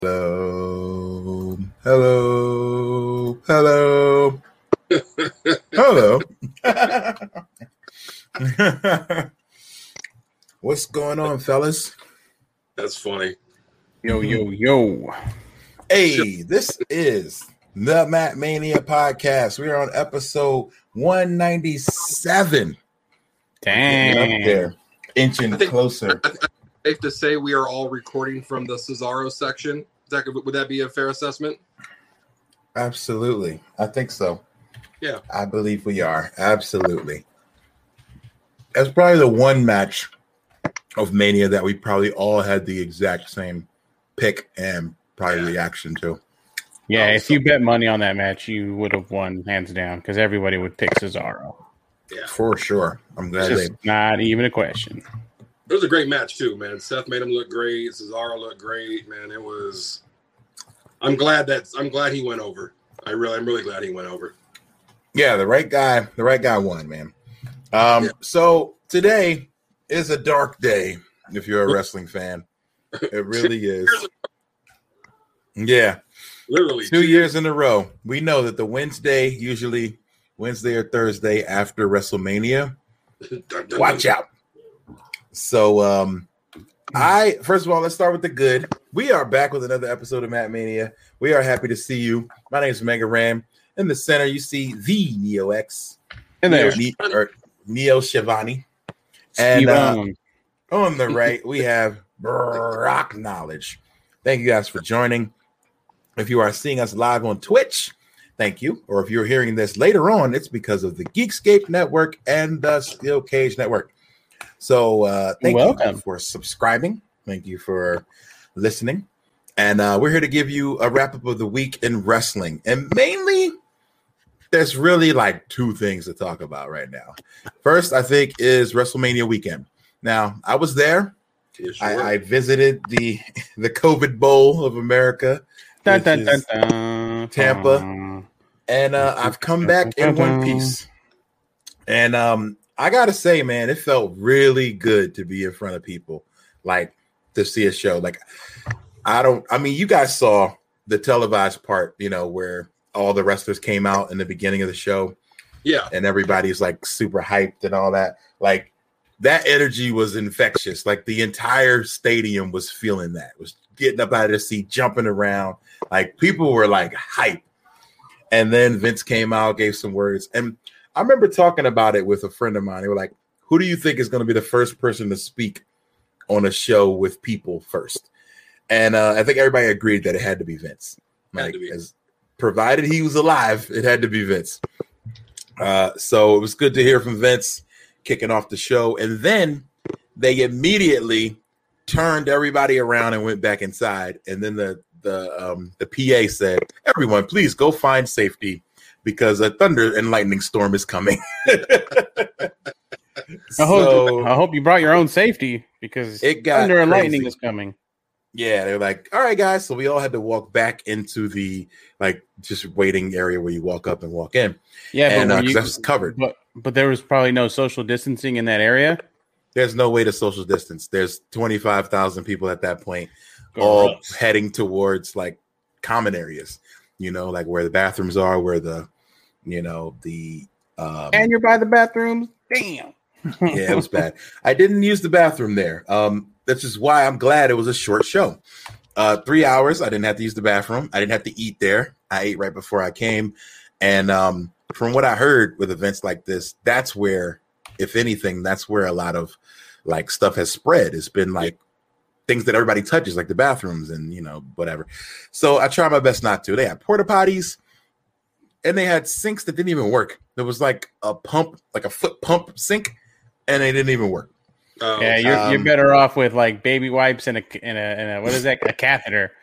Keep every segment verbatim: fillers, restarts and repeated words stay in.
Hello, hello, hello, hello. What's going on, fellas? That's funny. Yo, yo, yo. Hey, this is the Matt Mania podcast. We are on episode one ninety-seven. Dang. Up there, inching think, closer. I think safe to say we are all recording from the Cesaro section. That, would that be a fair assessment? Absolutely. I think so. Yeah. I believe we are. Absolutely. That's probably the one match of Mania that we probably all had the exact same pick and probably Yeah. reaction to. Yeah, Oh, if so- you bet money on that match, you would have won hands down because everybody would pick Cesaro. Yeah. For sure. I'm It's glad just they not even a question. It was a great match too, man. Seth made him look great. Cesaro looked great, man. It was. I'm glad that I'm glad he went over. I really, I'm really glad he went over. Yeah, the right guy, the right guy won, man. Um, Yeah. So today is a dark day if you're a wrestling fan. It really is. Yeah. Literally Two years in a row. We know that the Wednesday, usually Wednesday or Thursday after WrestleMania, Dun, dun, watch dun. out. So um I first of all, let's start with the good. We are back with another episode of Matt Mania. We are happy to see you. My name is Mega Ram. In the center, you see the Neo X. And there, Ne- or Neo Shivani. And uh, Steve-O. on the right, we have Brock Knowledge. Thank you guys for joining. If you are seeing us live on Twitch, thank you. Or if you're hearing this later on, it's because of the Geekscape Network and the Steel Cage Network. So uh, thank Welcome. you for subscribing. Thank you for listening. And uh, we're here to give you a wrap-up of the week in wrestling. And mainly, there's really like two things to talk about right now. First, I think, is WrestleMania weekend. Now, I was there. Yeah, sure. I, I visited the the COVID Bowl of America, Dun, which dun, is dun, dun, Tampa. dun. and uh, I've come back in one piece. And um, I gotta say, man, it felt really good to be in front of people, like to see a show. Like, I don't. I mean, you guys saw the televised part, you know, where all the wrestlers came out in the beginning of the show, yeah. and everybody's like super hyped and all that. Like, that energy was infectious. Like, the entire stadium was feeling that. Was getting up out of the seat, jumping around. Like, people were like hyped. And then Vince came out, gave some words. And I remember talking about it with a friend of mine. They were like, who do you think is going to be the first person to speak on a show with people first? And uh, I think everybody agreed that it had to be Vince. Had Like, to be. as provided he was alive, it had to be Vince. Uh, so it was good to hear from Vince kicking off the show. And then they immediately turned everybody around and went back inside. And then the the um, the P A said, everyone, please go find safety because a thunder and lightning storm is coming. I, So hope, I hope you brought your own safety because it got thunder and crazy. lightning is coming. Yeah, they're like, all right, guys. So we all had to walk back into the like just waiting area where you walk up and walk in. Yeah, and but, uh, were 'cause you, that's covered. but but there was probably no social distancing in that area. There's no way to social distance. There's twenty-five thousand people at that point, all Gross. heading towards like common areas, you know, like where the bathrooms are, where the, you know, the, um, And you're by the bathrooms. Damn. yeah, it was bad. I didn't use the bathroom there. Um, that's just why I'm glad it was a short show. Uh, three hours. I didn't have to use the bathroom. I didn't have to eat there. I ate right before I came. And um, from what I heard with events like this, that's where, if anything, that's where a lot of like stuff has spread. It's been like things that everybody touches, like the bathrooms and, you know, whatever. So I try my best not to. They had porta potties and they had sinks that didn't even work. There was like a pump, like a foot pump sink, and they didn't even work. Oh, Yeah, you're Um, you're better off with like baby wipes and a and a, and a what is that, a catheter.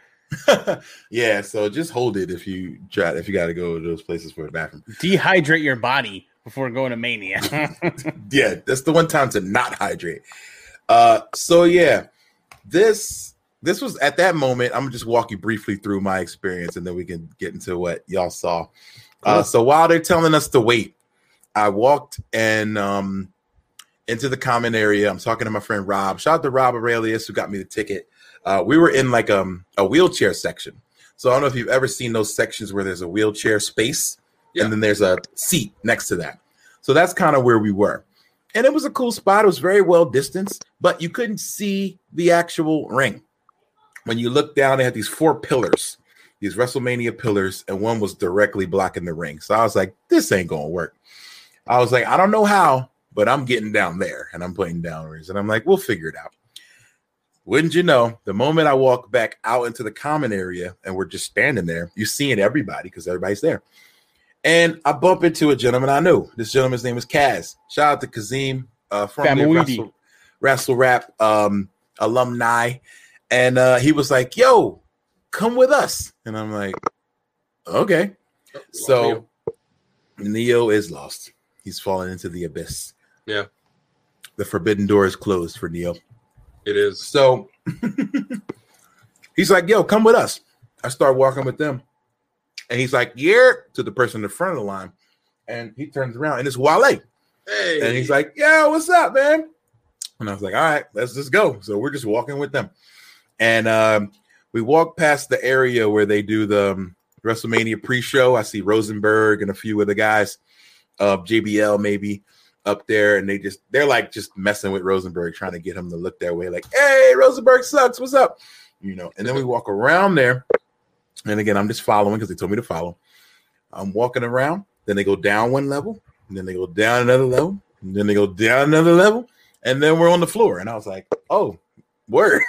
Yeah, so just hold it if you try if you got to go to those places for the bathroom. Dehydrate your body before going to Mania. Yeah, that's the one time to not hydrate. Uh, so yeah, this this was at that moment. I'm gonna just walk you briefly through my experience, and then we can get into what y'all saw. Uh, Cool. so while they're telling us to wait, I walked and um into the common area. I'm talking to my friend Rob. Shout out to Rob Aurelius who got me the ticket. Uh, we were in like um, a wheelchair section. So I don't know if you've ever seen those sections where there's a wheelchair space yeah. and then there's a seat next to that. So that's kind of where we were. And it was a cool spot. It was very well distanced, but you couldn't see the actual ring. When you look down, they had these four pillars, these WrestleMania pillars, and one was directly blocking the ring. So I was like, this ain't going to work. I was like, I don't know how, but I'm getting down there and I'm putting downwards. And I'm like, we'll figure it out. Wouldn't you know, the moment I walk back out into the common area and we're just standing there, you're seeing everybody because everybody's there. And I bump into a gentleman I knew. This gentleman's name is Kaz. Shout out to Kazim, uh, from the Wrestle, Wrestle Rap um, alumni. And uh, he was like, yo, come with us. And I'm like, okay. So Neo is lost. He's fallen into the abyss. Yeah. The forbidden door is closed for Neo. It is. So he's like, yo, come with us. I start walking with them. And he's like, yeah, to the person in the front of the line. And he turns around and it's Wale. Hey. And he's like, yo, what's up, man? And I was like, all right, let's just go. So we're just walking with them. And um, we walk past the area where they do the um, WrestleMania pre-show. I see Rosenberg and a few of the guys, uh, J B L maybe, up there, and they just they're like just messing with Rosenberg, trying to get him to look their way, like, hey, Rosenberg sucks, what's up? You know, and then we walk around there, and again, I'm just following because they told me to follow. I'm walking around, then they go down one level, and then they go down another level, and then they go down another level, and then we're on the floor. And I was like, oh, word.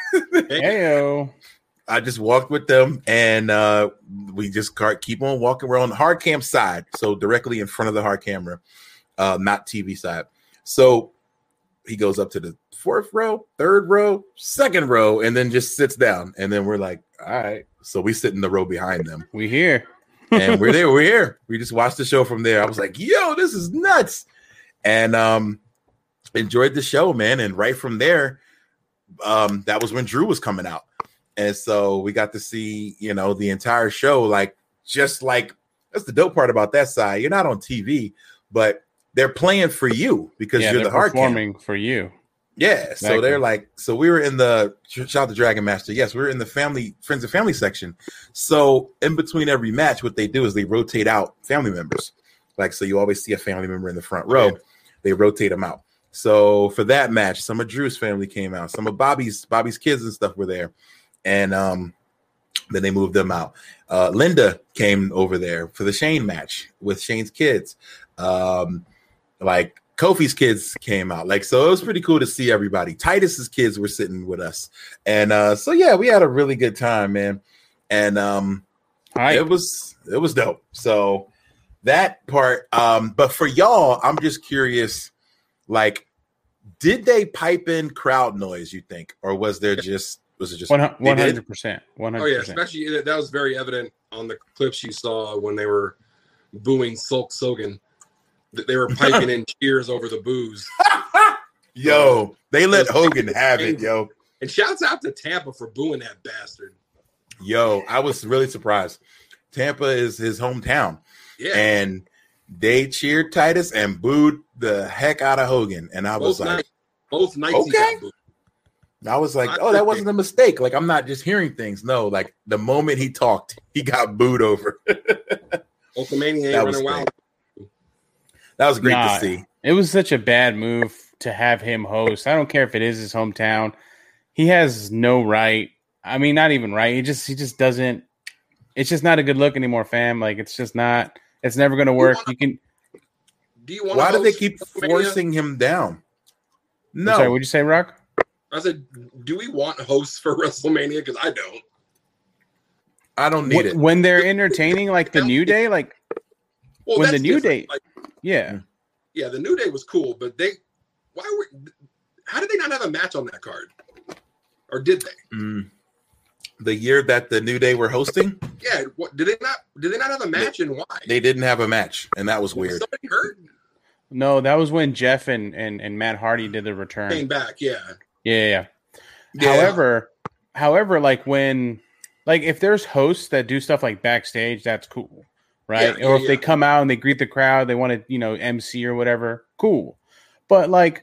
Heyo. I just walked with them, and uh, we just keep on walking. We're on the hard cam side, so directly in front of the hard camera. Uh, not T V side. So he goes up to the fourth row, third row, second row, and then just sits down. And then we're like, all right. So we sit in the row behind them. We here. And we're there. We're here. We just watched the show from there. I was like, yo, this is nuts. And um, enjoyed the show, man. And right from there, um, that was when Drew was coming out. And so we got to see, you know, the entire show. Like, just like, that's the dope part about that side. You're not on T V, but they're playing for you because yeah, you're the hard performing cam. For you. Yeah. So exactly. They're like, so we were in the shout out to Dragon Master. Yes, we were in the family, friends and family section. So in between every match, what they do is they rotate out family members. Like, so you always see a family member in the front row. Yeah. They rotate them out. So for that match, some of Drew's family came out, some of Bobby's Bobby's kids and stuff were there. And um, then they moved them out. Uh, Linda came over there for the Shane match with Shane's kids. Um, like Kofi's kids came out. Like, so it was pretty cool to see everybody. Titus's kids were sitting with us. And uh, so, yeah, we had a really good time, man. And um, Hi. it was it was dope. So that part. Um, but for y'all, I'm just curious, like, did they pipe in crowd noise, you think? Or was there just was it just one hundred percent? one hundred percent. Oh, yeah, especially that was very evident on the clips you saw when they were booing Sulk Sogan. They were piping in cheers over the booze. Yo, they let Hogan have it, yo. And shouts out to Tampa for booing that bastard. Yo, I was really surprised. Tampa is his hometown. Yeah. And they cheered Titus and booed the heck out of Hogan. And I was both like, nights, both nights okay. he got booed. I was like, oh, that wasn't a mistake. Like, I'm not just hearing things. No, like the moment he talked, he got booed over. Hulkamania ain't running wild. That was great nah, to see. It was such a bad move to have him host. I don't care if it is his hometown. He has no right. I mean, not even right. He just he just doesn't. It's just not a good look anymore, fam. Like, it's just not. It's never going to work. You, wanna, you can. Do you want? Why do they keep forcing him down? No. I'm sorry, what'd you say, Rock? I said, do we want hosts for WrestleMania? Because I don't. I don't need when, it. When they're entertaining, like the New Day, like well, when the New Day, like, yeah, yeah, the New Day was cool, but they, why were, how did they not have a match on that card, or did they? Mm. The year that the New Day were hosting, yeah, what did they not? Did they not have a match, they, and why? They didn't have a match, and that was weird. Was somebody hurt? No, that was when Jeff and and, and Matt Hardy did the return. Came back, yeah, yeah, yeah. yeah. However, however, like when. Like, if there's hosts that do stuff like backstage, that's cool, right? Yeah, or yeah, if yeah. they come out and they greet the crowd, they want to, you know, M C or whatever, cool. But, like,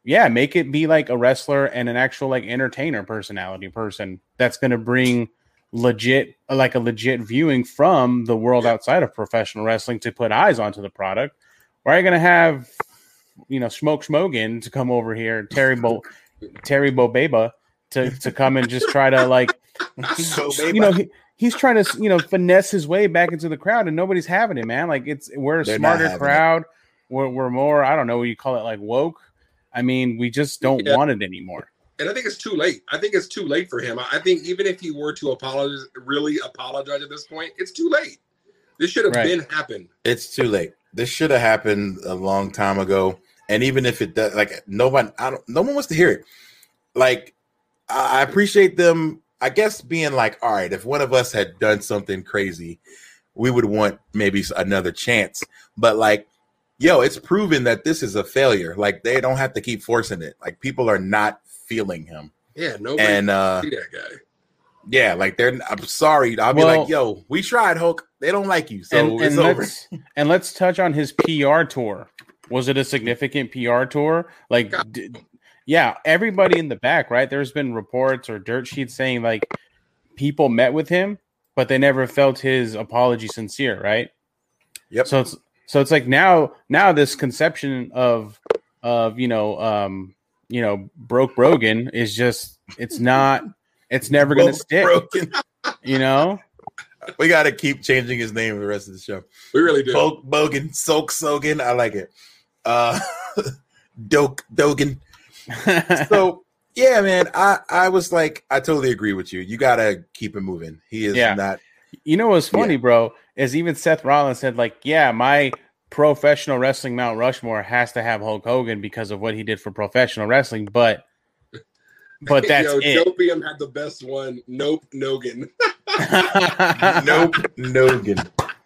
yeah, make it be like a wrestler and an actual like entertainer personality person that's going to bring legit, like a legit viewing from the world outside of professional wrestling to put eyes onto the product. Or are you going to have, you know, Smoke Schmogan to come over here, Terry Bo, Terry Bobeba to to come and just try to like, you know, he, he's trying to, you know, finesse his way back into the crowd, and nobody's having it, man. Like it's we're a They're smarter crowd. We're, we're more, I don't know what you call it, like woke. I mean, we just don't yeah. want it anymore. And I think it's too late. I think it's too late for him. I think even if he were to apologize, really apologize at this point, it's too late. This should have right. been happened. It's too late. This should have happened a long time ago. And even if it does, like no one, I don't, no one wants to hear it. Like I appreciate them, I guess, being like, all right, if one of us had done something crazy, we would want maybe another chance. But like, yo, it's proven that this is a failure. Like they don't have to keep forcing it. Like people are not feeling him. Yeah, nobody and uh see that guy. Yeah, like they're I'm sorry. I'll well, be like, yo, we tried, Hulk. They don't like you. So and, it's and over. Let's, and let's touch on his P R tour. Was it a significant P R tour? Like d- yeah, everybody in the back, right? There's been reports or dirt sheets saying like people met with him, but they never felt his apology sincere, right? Yep. So it's so it's like now now this conception of of you know um you know broke Brogan is just it's not it's never gonna stick. Broken. You know? We gotta keep changing his name for the rest of the show. We really do. Broke Bogan, Soak Sogan. I like it. Uh Doke Dogan. So yeah, man, I, I was like, I totally agree with you. You gotta keep him moving. He is yeah. not. You know what's funny, yeah. bro, is even Seth Rollins said, like, yeah, my professional wrestling Mount Rushmore has to have Hulk Hogan because of what he did for professional wrestling, but but that's Yo, it. Dopium had the best one. Nope, Nogan. Nope, Nogan.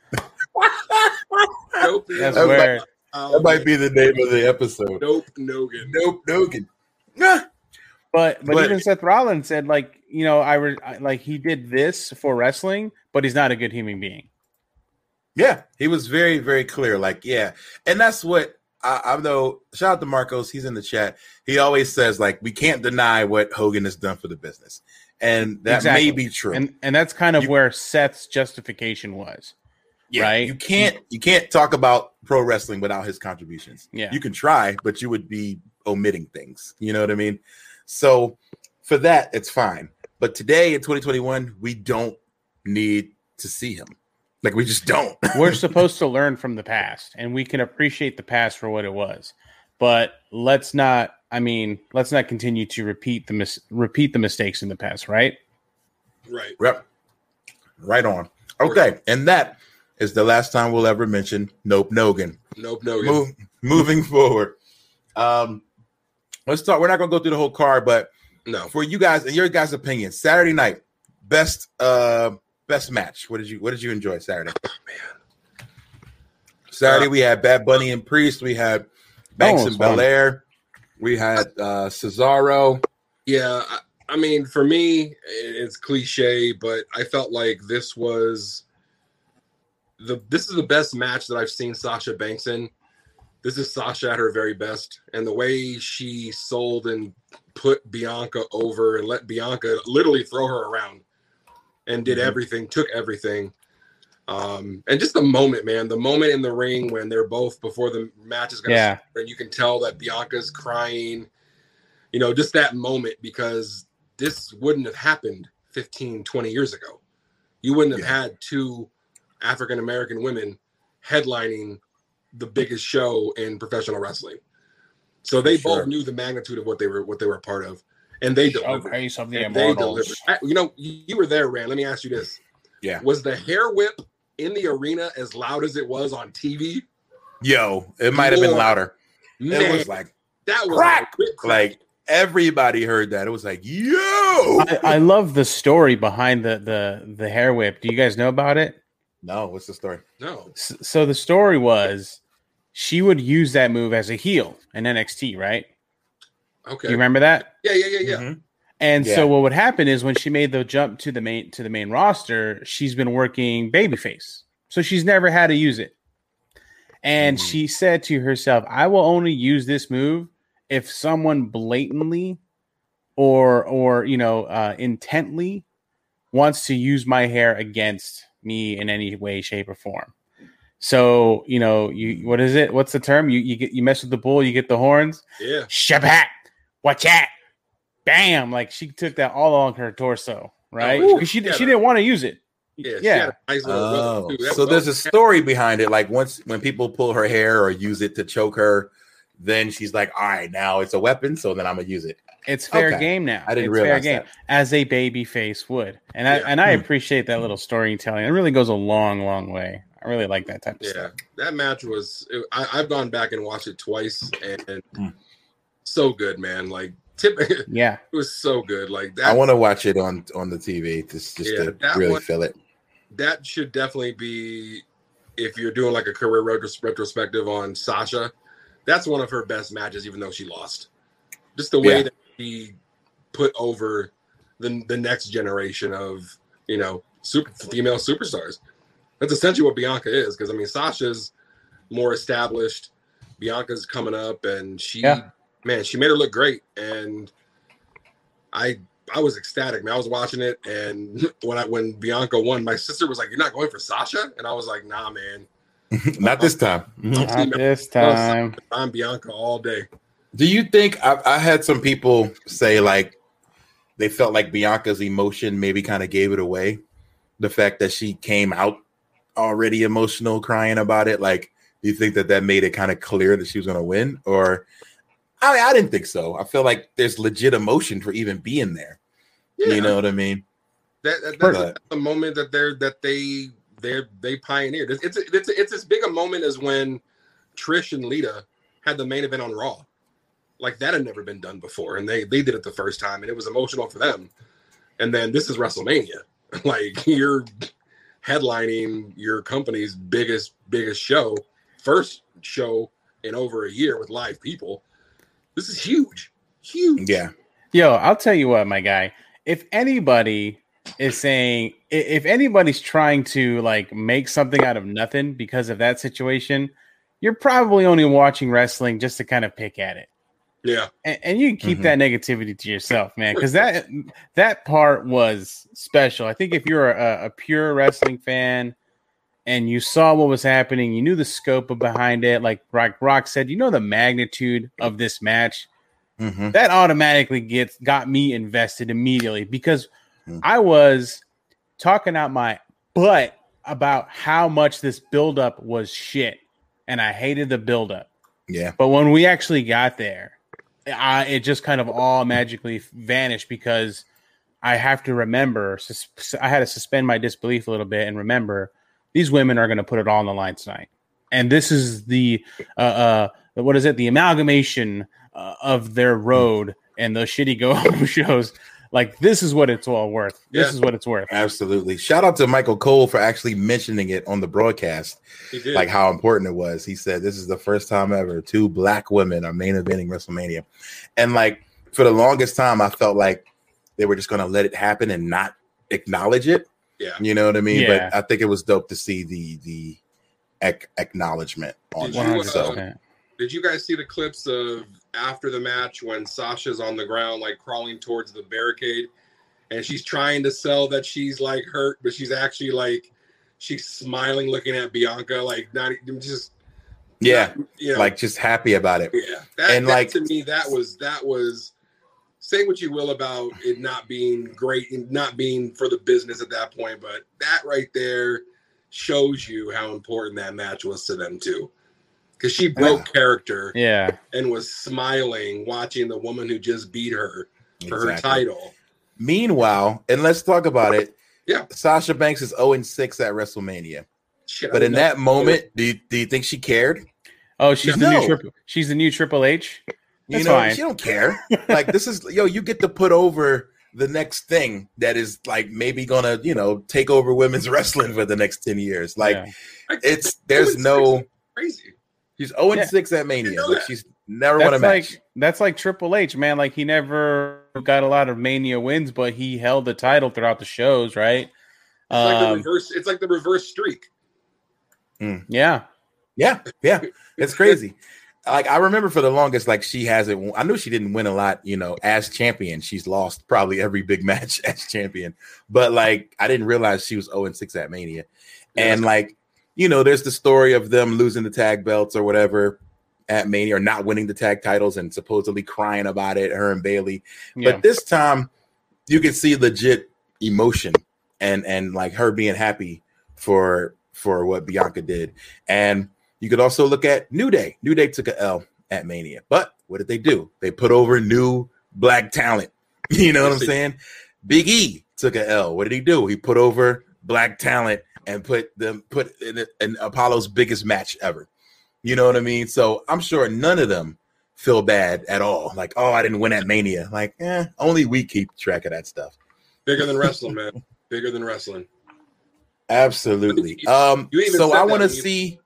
Nope, that's that weird. Might, um, that might be the name of the episode. Nope, Nogan. Nope, Nogan. But, but but even Seth Rollins said, like, you know, I, re- I like he did this for wrestling, but he's not a good human being. Yeah, he was very, very clear. Like, yeah, and that's what I, I know. Shout out to Marcos; he's in the chat. He always says, like, we can't deny what Hogan has done for the business, and that exactly. may be true. And and that's kind of you, where Seth's justification was. Yeah, right? You can't you can't talk about pro wrestling without his contributions. Yeah, you can try, but you would be omitting things. You know what I mean? So for that, it's fine. But today in twenty twenty-one, we don't need to see him. Like, we just don't. We're supposed to learn from the past, and we can appreciate the past for what it was. But let's not, I mean, let's not continue to repeat the mis- repeat the mistakes in the past, right? Right. Yep. Right on. Okay, and that is the last time we'll ever mention Nope Nogan. Nope Nogan. Move, moving forward. Um, let's talk. We're not going to go through the whole card, but no, for you guys, in your guys' opinion, Saturday night, best uh, best match. What did you What did you enjoy Saturday? Oh, man. Saturday uh, we had Bad Bunny and Priest. We had Banks and Belair. We had uh, Cesaro. Yeah, I, I mean, for me, it's cliche, but I felt like this was the this is the best match that I've seen Sasha Banks in. This is Sasha at her very best, and the way she sold and put Bianca over and let Bianca literally throw her around and did mm-hmm. everything, took everything. Um, and just the moment, man, the moment in the ring when they're both before the match is going to yeah. start, and you can tell that Bianca's crying, you know, just that moment, because this wouldn't have happened fifteen, twenty years ago. You wouldn't have yeah. had two African-American women headlining the biggest show in professional wrestling. So they sure. both knew the magnitude of what they were, what they were a part of, and they delivered. Showcase of the and they delivered. You know, you, you were there, Rand. Let me ask you this. Yeah. Was the hair whip in the arena as loud as it was on T V? Yo, it might have been louder. Man, it was like that was crack. Like, crack. like everybody heard that. It was like, yo. I, I love the story behind the the the hair whip. Do you guys know about it? No. What's the story? No. So, so the story was she would use that move as a heel in N X T, right? Okay. You remember that? Yeah, yeah, yeah, yeah. Mm-hmm. And yeah. so what would happen is when she made the jump to the main to the main roster, she's been working babyface. So she's never had to use it. And mm-hmm. she said to herself, I will only use this move if someone blatantly or or you know uh, intently wants to use my hair against me in any way, shape, or form. So you know, you what is it? What's the term? You you get you mess with the bull, you get the horns. Yeah. Shabat, watch that. Bam! Like she took that all along her torso, right? Oh, she yeah, she didn't want to use it. Yeah, Yeah. She had a nice little Oh, rhythm, too. That so was- there's a story behind it. Like once when people pull her hair or use it to choke her, then she's like, "All right, now it's a weapon, so then I'm gonna use it." It's fair Okay. game now. I didn't it's fair realize game that. as a baby face would, and I Yeah. and I Hmm. appreciate that little storytelling. It really goes a long, long way. I really like that type of Yeah, stuff. that match was. It, I, I've gone back and watched it twice, and, and Mm. so good, man. Like tip, it Yeah, was so good. Like that. I want to watch it on on the T V just just Yeah, to that really one- feel it. that should definitely be, if you're doing like a career retros- retrospective on Sasha, that's one of her best matches, even though she lost. Just the way Yeah. that she put over the the next generation of you know super female superstars. That's essentially what Bianca is, because I mean Sasha's more established. Bianca's coming up, and she, Yeah. man, she made her look great, and I. I was ecstatic, man. I was watching it, and when I when Bianca won, my sister was like, "You're not going for Sasha?" And I was like, "Nah, man. Not this time. not this time. I'm Bianca all day." Do you think I, I had some people say like they felt like Bianca's emotion maybe kind of gave it away? The fact that she came out already emotional, crying about it. Like, do you think that that made it kind of clear that she was going to win? Or I mean, I didn't think so. I feel like there's legit emotion for even being there. Yeah, You know what I mean? that, that, But- that's the moment that they're that they they they pioneered. It's it's it's it's as big a moment as when Trish and Lita had the main event on Raw. Like that had never been done before, and they they did it the first time, and it was emotional for them. And then this is WrestleMania. Like you're headlining your company's biggest biggest show, first show in over a year with live people. This is huge, huge. Yeah. Yo, I'll tell you what, my guy. If anybody is saying, i- if anybody's trying to like make something out of nothing because of that situation, you're probably only watching wrestling just to kind of pick at it. yeah. And, and you can keep Mhm. that negativity to yourself, man, because that that part was special. I think if you're a, a pure wrestling fan and you saw what was happening, you knew the scope of behind it. Like Rock, Rock said, you know the magnitude of this match. Mhm. That automatically gets got me invested immediately because Mm. I was talking out my butt about how much this buildup was shit, and I hated the buildup. Yeah. But when we actually got there, I, it just kind of all magically vanished because I have to remember. sus- I had to suspend my disbelief a little bit and remember these women are going to put it all on the line tonight, and this is the uh, uh what is it? The amalgamation uh, of their road and those shitty go home shows. Like this is what it's all worth. This Yeah. is what it's worth. Absolutely. Shout out to Michael Cole for actually mentioning it on the broadcast, He did. like how important it was. He said this is the first time ever two black women are main eventing WrestleMania. And like for the longest time, I felt like they were just going to let it happen and not acknowledge it. yeah. You know what I mean? Yeah. But I think it was dope to see the the ac- acknowledgement on Did that. you, uh, one hundred So percent. Did you guys see the clips of after the match when Sasha's on the ground, like crawling towards the barricade, and she's trying to sell that she's like hurt, but she's actually like she's smiling, looking at Bianca, like not even just yeah, not, you know, like just happy about it. yeah. That, and that like- to me, that was that was. Say what you will about it not being great and not being for the business at that point, but that right there shows you how important that match was to them too. Because she broke Yeah. character Yeah. and was smiling watching the woman who just beat her for her Exactly. title. Meanwhile, and let's talk about it. Yeah. Sasha Banks is zero and six at WrestleMania. Shit, I But in didn't that know. moment, do you, do you think she cared? Oh, she's the No. new triple. She's the new Triple H. You That's know, fine. she don't care. Like this is yo, you get to put over the next thing that is like maybe gonna, you know, take over women's wrestling for the next ten years. Like Yeah. it's there's no crazy. she's zero and Yeah. six at Mania. know Like that. she's never won a That's match. like that's like Triple H, man. Like he never got a lot of Mania wins, but he held the title throughout the shows, right? It's like the Um, reverse. It's like the reverse streak. yeah, Yeah, yeah. It's crazy. like I remember for the longest, like she hasn't. I knew she didn't win a lot, you know, as champion. She's lost probably every big match as champion, but like I didn't realize she was zero and six at Mania, yeah, and like you know, there's the story of them losing the tag belts or whatever at Mania, or not winning the tag titles and supposedly crying about it, her and Bayley. Yeah. But this time, you can see legit emotion and and like her being happy for for what Bianca did, and. You could also look at New Day. New Day took a L at Mania. But what did they do? They put over new black talent. You know what I'm saying? Big E took a L. What did he do? He put over black talent and put them put in, in Apollo's biggest match ever. You know what I mean? So I'm sure none of them feel bad at all. Like, oh, I didn't win at Mania. Like, eh, only we keep track of that stuff. Bigger than wrestling, man. Bigger than wrestling. Absolutely. Um, so I want to see...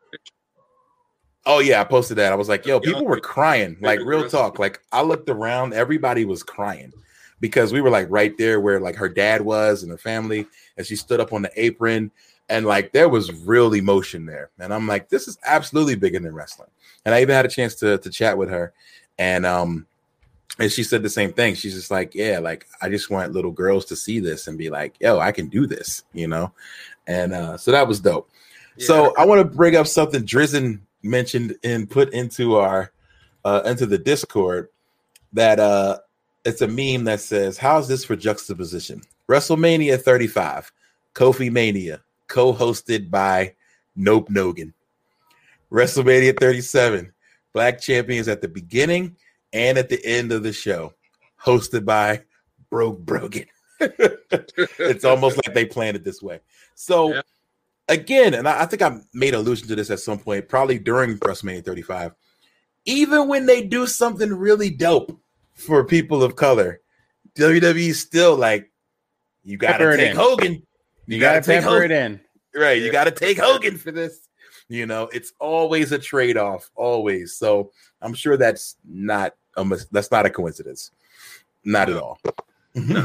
Oh, yeah, I posted that. I was like, yo, people were crying, like real talk. Like I looked around, everybody was crying because we were like right there where like her dad was and her family, and she stood up on the apron and like there was real emotion there. And I'm like, this is absolutely bigger than wrestling. And I even had a chance to, to chat with her. And um, and she said the same thing. She's just like, yeah, like I just want little girls to see this and be like, yo, I can do this, you know? And uh, so that was dope. Yeah. So I want to bring up something Drizzen mentioned and put into our uh into the Discord, that uh it's a meme that says, how's this for juxtaposition? WrestleMania thirty-five, Kofi Mania, co-hosted by Nope Nogan. WrestleMania thirty-seven, Black Champions at the beginning and at the end of the show, hosted by Broke Brogan. It's almost like they planned it this way. So yeah. Again, and I, I think I made allusion to this at some point, probably during WrestleMania thirty-five. Even when they do something really dope for people of color, W W E still like, you got to take Hogan. You, you got to take Hogan. It in. Right, you got to take Hogan for this. You know, it's always a trade-off, always. So I'm sure that's not a, that's not a coincidence. Not at all. No.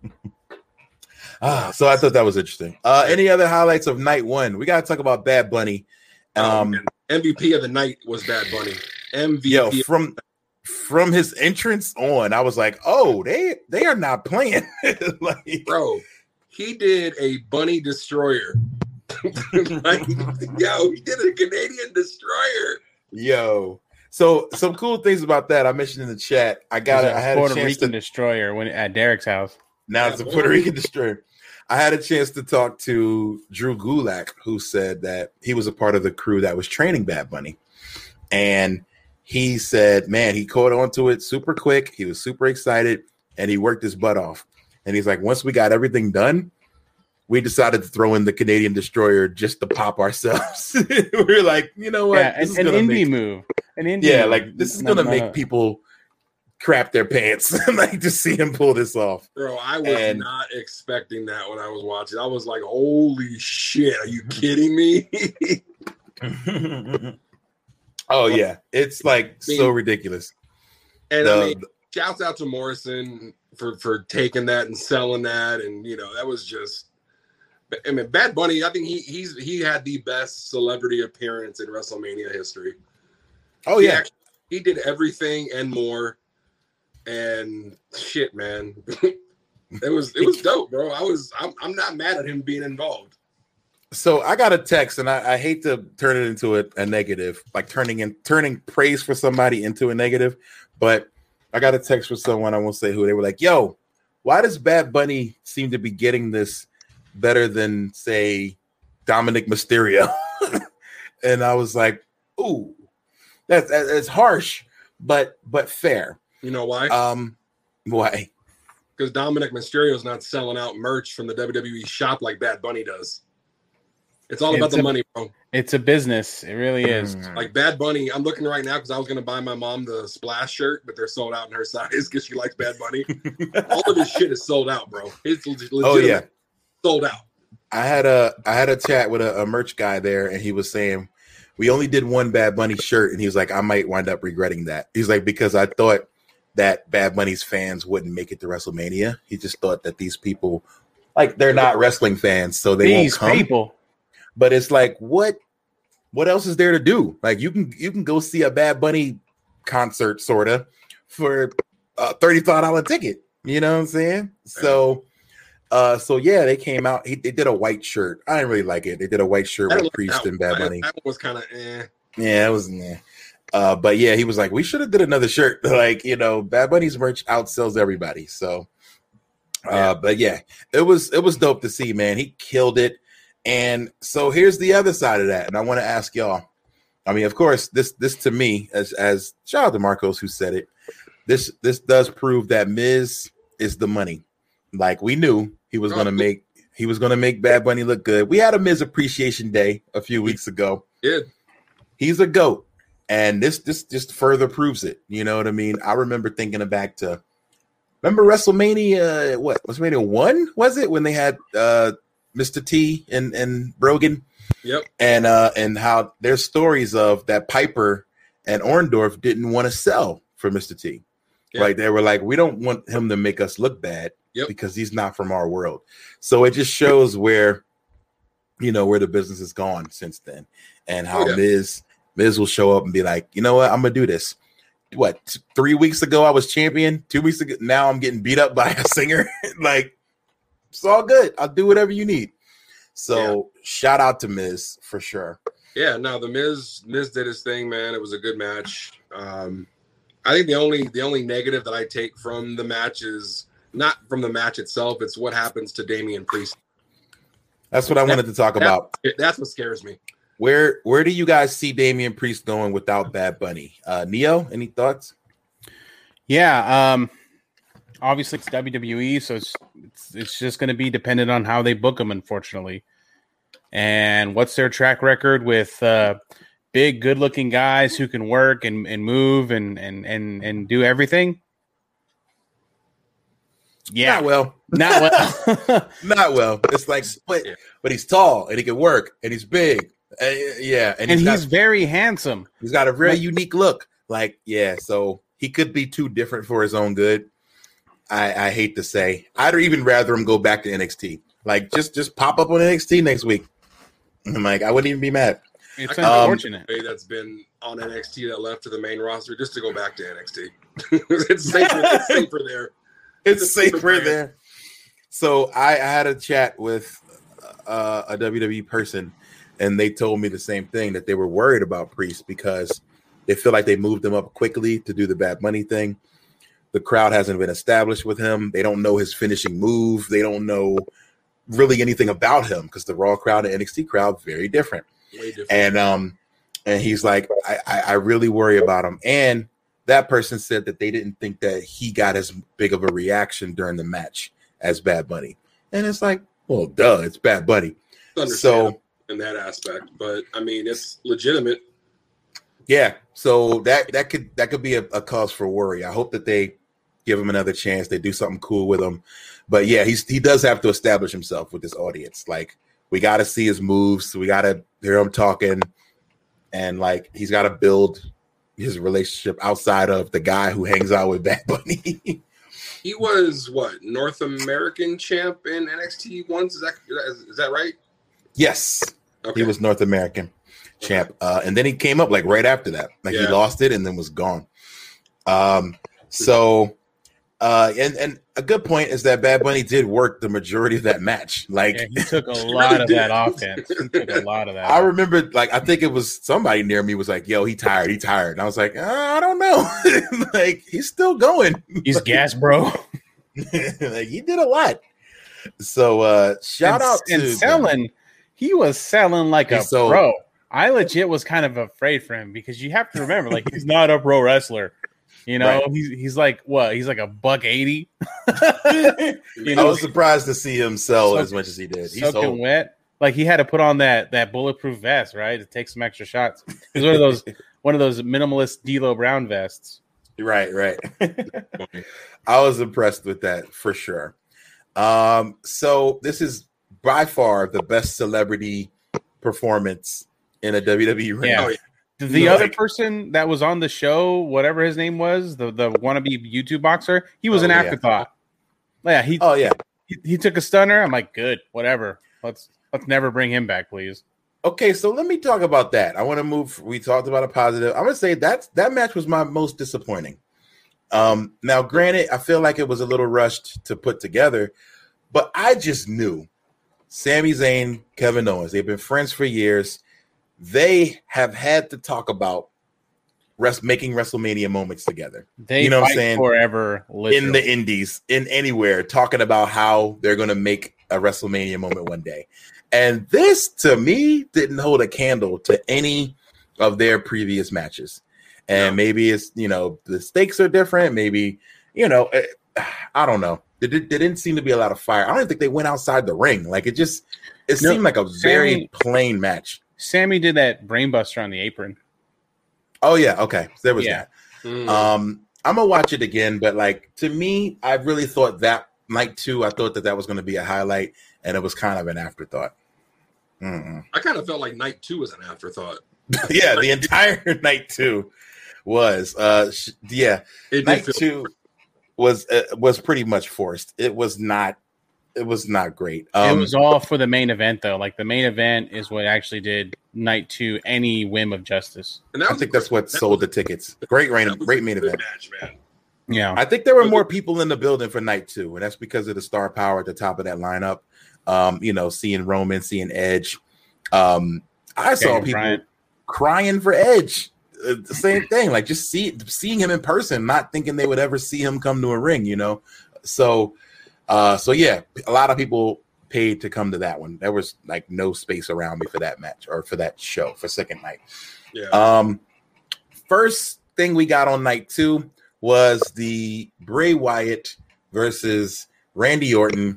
Ah, so I thought that was interesting. Uh, any other highlights of night one? We got to talk about Bad Bunny. Um, um, M V P of the night was Bad Bunny. M V P yo, from from his entrance on, I was like, oh, they they are not playing. Like, bro, he did a Bunny Destroyer. Like, yo, he did a Canadian Destroyer. Yo. So some cool things about that I mentioned in the chat. I got a, I had Puerto a chance Rican to, Destroyer when at Derek's house. Now it's a Puerto Rican Destroyer. I had a chance to talk to Drew Gulak, who said that he was a part of the crew that was training Bad Bunny. And he said, man, he caught on to it super quick. He was super excited, and he worked his butt off. And he's like, once we got everything done, we decided to throw in the Canadian Destroyer just to pop ourselves. We were like, you know what? Yeah, this an, is an indie make, move. An indie yeah, move. like this is no, going to no, make no. people crap their pants like to see him pull this off. Bro, I was and, not expecting that when I was watching. I was like, holy shit, are you kidding me? Oh yeah, it's like I mean, so ridiculous. And the, I mean, shouts out to Morrison for for taking that and selling that, and you know that was just. I mean, Bad Bunny. I think he he's he had the best celebrity appearance in WrestleMania history. Oh he yeah, actually, he did everything and more. And shit, man, it was it was dope, bro. I was I'm I'm not mad at him being involved. So I got a text, and I, I hate to turn it into a, a negative, like turning in turning praise for somebody into a negative. But I got a text from someone, I won't say who. They were like, "Yo, why does Bad Bunny seem to be getting this better than say Dominic Mysterio?" And I was like, "Ooh, that's that's harsh, but but fair." You know why? Um, why? Because Dominic Mysterio is not selling out merch from the W W E shop like Bad Bunny does. It's all about it's the a, money, bro. It's a business. It really is. Like Bad Bunny, I'm looking right now because I was going to buy my mom the Splash shirt, but they're sold out in her size because she likes Bad Bunny. All of this shit is sold out, bro. It's legit. Oh yeah, sold out. I had a I had a chat with a, a merch guy there, and he was saying we only did one Bad Bunny shirt, and he was like, I might wind up regretting that. He's like, because I thought that Bad Bunny's fans wouldn't make it to WrestleMania. He just thought that these people, like, they're not wrestling fans, so they these won't come. People. But it's like, what what else is there to do? Like, you can you can go see a Bad Bunny concert, sort of, for a thirty-five dollars ticket. You know what I'm saying? So, uh, so yeah, they came out. He, they did a white shirt. I didn't really like it. They did a white shirt with Priest and Bad Bunny. That was kind of eh. Yeah, it was eh. Uh, but yeah, he was like, we should have did another shirt. Like, you know, Bad Bunny's merch outsells everybody. So, uh, yeah. but yeah, it was it was dope to see, man. He killed it. And so here's the other side of that. And I want to ask y'all. I mean, of course, this this to me, as as shout out to Marcos who said it. This this does prove that Miz is the money. Like we knew he was gonna make he was gonna make Bad Bunny look good. We had a Miz Appreciation Day a few weeks ago. Yeah, he's a GOAT. And this this just further proves it. You know what I mean? I remember thinking back to remember WrestleMania, what WrestleMania one was it when they had uh, Mister T and, and Brogan? Yep. And uh, and how there's stories of that Piper and Orndorff didn't want to sell for Mister T. Yep. Like they were like, we don't want him to make us look bad yep. because he's not from our world. So it just shows where, you know, where the business has gone since then, and how oh, yeah. Miz. Miz will show up and be like, you know what, I'm gonna do this. What, t- three weeks ago I was champion. Two weeks ago, now I'm getting beat up by a singer. Like, it's all good. I'll do whatever you need. So yeah. shout out to Miz for sure. Yeah, no, the Miz Miz did his thing, man. It was a good match. Um, I think the only the only negative that I take from the match is not from the match itself. It's what happens to Damian Priest. That's what I that, wanted to talk that, about. That's what scares me. Where where do you guys see Damian Priest going without Bad Bunny? Uh, Neo, any thoughts? Yeah, um, obviously it's W W E, so it's it's, it's just going to be dependent on how they book him, unfortunately. And what's their track record with uh, big, good-looking guys who can work and, and move and, and and and do everything? Yeah, not well, not well, not well. It's like, but but he's tall and he can work and he's big. Uh, yeah, and, and he's, he's got, very handsome. He's got a very unique look. Like, yeah, so he could be too different for his own good. I, I hate to say, I'd even rather him go back to N X T. Like, just just pop up on N X T next week. I'm like, I wouldn't even be mad. It's unfortunate. Um, that's been on N X T that left to the main roster just to go back to N X T. It's safer. It's safer there. It's, it's safer, safer there. So I, I had a chat with uh, a W W E person. And they told me the same thing, that they were worried about Priest because they feel like they moved him up quickly to do the Bad Bunny thing. The crowd hasn't been established with him. They don't know his finishing move. They don't know really anything about him because the Raw crowd and N X T crowd very different. Way different. And um, and he's like, I, I, I really worry about him. And that person said that they didn't think that he got as big of a reaction during the match as Bad Bunny. And it's like, well, duh, it's Bad Bunny. So. In that aspect, but I mean, it's legitimate. Yeah, so that that could that could be a, a cause for worry. I hope that they give him another chance. They do something cool with him. But yeah, he's he does have to establish himself with this audience. Like, we got to see his moves. We got to hear him talking, and like he's got to build his relationship outside of the guy who hangs out with Bad Bunny. He was what, North American champ in N X T once? Is that is that right? Yes, okay. He was North American champ, okay. uh, and then he came up like right after that. Like yeah. he lost it and then was gone. Um, so, uh, and and a good point is that Bad Bunny did work the majority of that match. Like yeah, he took a lot of that offense. He took a lot of that. I remember, like I think it was somebody near me was like, "Yo, he tired, he tired," and I was like, uh, "I don't know." Like he's still going. He's gas, bro. Like he did a lot. So uh, shout and, out to and selling. Them. He was selling like a so, pro. I legit was kind of afraid for him because you have to remember, like, he's not a pro wrestler. You know, right. he's he's like what? He's like a buck eighty. You know, I was surprised to see him sell soak, as much as he did. He's soaking sold. wet. Like he had to put on that that bulletproof vest, right, to take some extra shots. He's one of those one of those minimalist D'Lo Brown vests. Right, right. I was impressed with that for sure. Um, so this is by far the best celebrity performance in a W W E ring. Yeah. The you know, other like, person that was on the show, whatever his name was, the, the wannabe YouTube boxer, he was oh, an afterthought. Yeah. yeah, he. Oh yeah, he, he took a stunner. I'm like, good, whatever. Let's let's never bring him back, please. Okay, so let me talk about that. I want to move. We talked about a positive. I'm gonna say that that match was my most disappointing. Um, now, granted, I feel like it was a little rushed to put together, but I just knew Sami Zayn, Kevin Owens. They've been friends for years. They have had to talk about rest making WrestleMania moments together. They you know fight what I'm saying? Forever, literally. In the indies, in anywhere, talking about how they're going to make a WrestleMania moment one day. And this, to me, didn't hold a candle to any of their previous matches. And no. maybe it's, you know, the stakes are different. Maybe, you know, I don't know. There, there didn't seem to be a lot of fire. I don't even think they went outside the ring. Like, it just, it no, seemed like a very Sami, plain match. Sammy did that brainbuster on the apron. Oh, yeah. Okay. So there was yeah. that. Mm. Um, I'm going to watch it again. But, like, to me, I really thought that night two, I thought that that was going to be a highlight. And it was kind of an afterthought. Mm-mm. I kind of felt like night two was an afterthought. Yeah, the entire night two was. Uh, sh- yeah, it night two was uh, was pretty much forced. It was not. It was not great. Um, it was all for the main event, though. Like the main event is what actually did night two any whim of justice. And I think that's what that sold was, the tickets. Great rain, great main event. Match, man. Yeah, I think there were more people in the building for night two, and that's because of the star power at the top of that lineup. Um, you know, seeing Roman, seeing Edge. Um, I saw people crying. crying for Edge. Uh, the same thing, like just see, seeing him in person, not thinking they would ever see him come to a ring, you know? So, uh, so yeah, a lot of people paid to come to that one. There was like no space around me for that match or for that show for second night. Yeah. Um, first thing we got on night two was the Bray Wyatt versus Randy Orton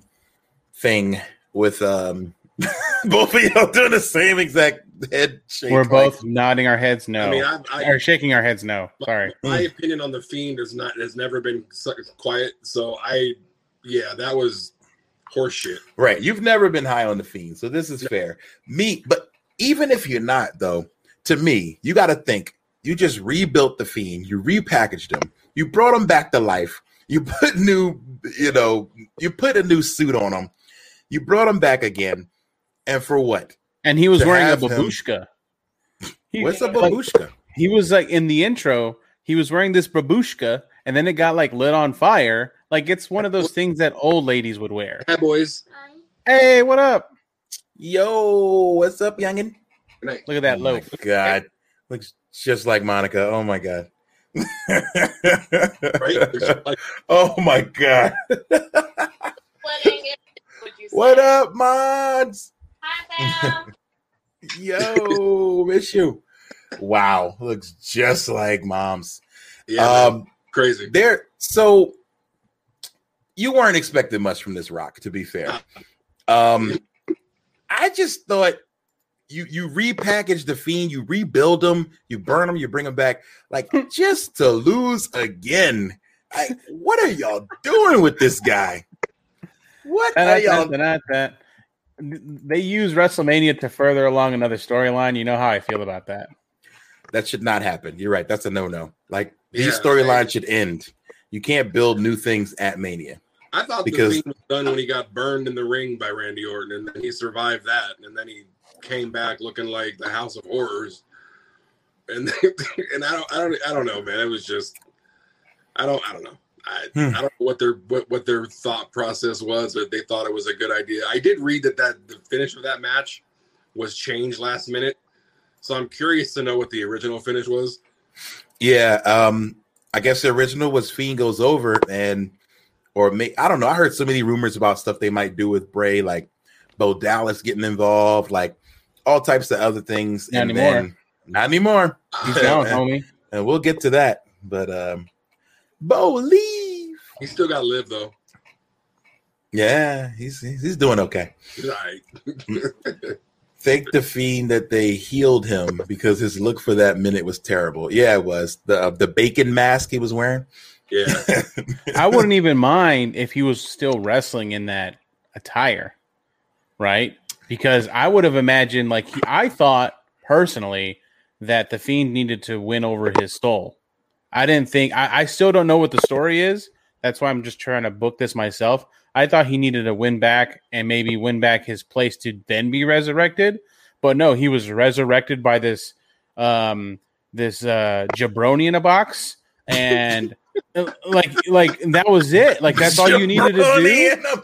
thing with um both of y'all doing the same exact head shake. We're like. both nodding our heads no. I mean, I, I, or shaking our heads no. Sorry. My, my opinion on the Fiend is not has never been quiet. So I, yeah, that was horseshit. Right, you've never been high on the Fiend, so this is no. fair. Me, but even if you're not, though, to me, you got to think. You just rebuilt the Fiend. You repackaged him. You brought him back to life. You put new, you know, you put a new suit on him. You brought him back again, and for what? And he was to wearing a babushka. He, What's a babushka? Like, he was like in the intro. He was wearing this babushka, and then it got like lit on fire. Like it's one of those things that old ladies would wear. Hi, boys. Hey, what up? Yo, what's up, youngin? Look at that oh loaf. My God, looks just like Monica. Oh my God. Right? Oh my God. What up, mods? Hi, Sam. Yo, miss you. Wow, looks just like mom's. Yeah, um, crazy. There, so you weren't expecting much from this Rock, to be fair. Um, I just thought you you repackage the Fiend, you rebuild them, you burn them, you bring them back, like just to lose again. I, what are y'all doing with this guy? What are y'all? That, that, they use WrestleMania to further along another storyline. You know how I feel about that. That should not happen. You're right. That's a no-no. Like these yeah, storylines should end. You can't build new things at Mania. I thought because, the Fiend was done when he got burned in the ring by Randy Orton, and then he survived that, and then he came back looking like the House of Horrors. And and I don't I don't I don't know, man. It was just I don't I don't know. I, hmm. I don't know what their what, what their thought process was, but they thought it was a good idea. I did read that, that the finish of that match was changed last minute, so I'm curious to know what the original finish was. Yeah, um, I guess the original was Fiend goes over, and or may, I don't know. I heard so many rumors about stuff they might do with Bray, like Bo Dallas getting involved, like all types of other things. Not and anymore. Then, not anymore. He's down, homie. And we'll get to that, but um. Bo, leave. He still got to live, though. Yeah, he's he's doing okay. He's all right. Thank the Fiend that they healed him because his look for that minute was terrible. Yeah, it was. The uh, the bacon mask he was wearing. Yeah. I wouldn't even mind if he was still wrestling in that attire, right? Because I would have imagined, like, he, I thought personally that the Fiend needed to win over his soul. I didn't think I, I still don't know what the story is. That's why I'm just trying to book this myself. I thought he needed to win back and maybe win back his place to then be resurrected. But no, he was resurrected by this um, this uh, jabroni in a box, and like like that was it. Like that's all you needed to do.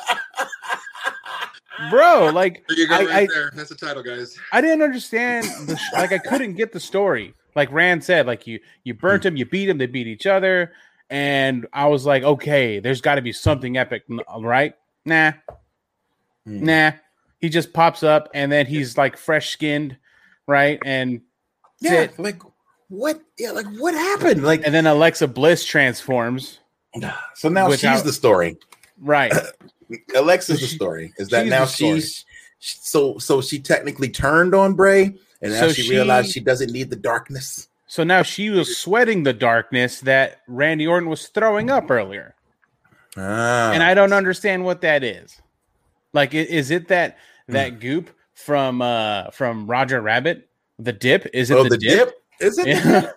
Bro, like there you go, I, right I, there. That's the title, guys. I didn't understand the sh- like I couldn't get the story. Like Rand said, like you you burnt him, you beat him, they beat each other, and I was like, okay, there's got to be something epic, right? Nah, mm. nah. He just pops up, and then he's like fresh skinned, right? And yeah, it. like what? Yeah, like what happened? Like, and then Alexa Bliss transforms. So now she's I, the story, right? Alexa's the story. Is that she's now she's so so she technically turned on Bray, and now so she, she realized she doesn't need the darkness. So now she was sweating the darkness that Randy Orton was throwing up earlier, ah. and I don't understand what that is. Like, is it that that mm. goop from uh from Roger Rabbit, the dip? Is it oh, the, the dip? dip? Is it? Yeah.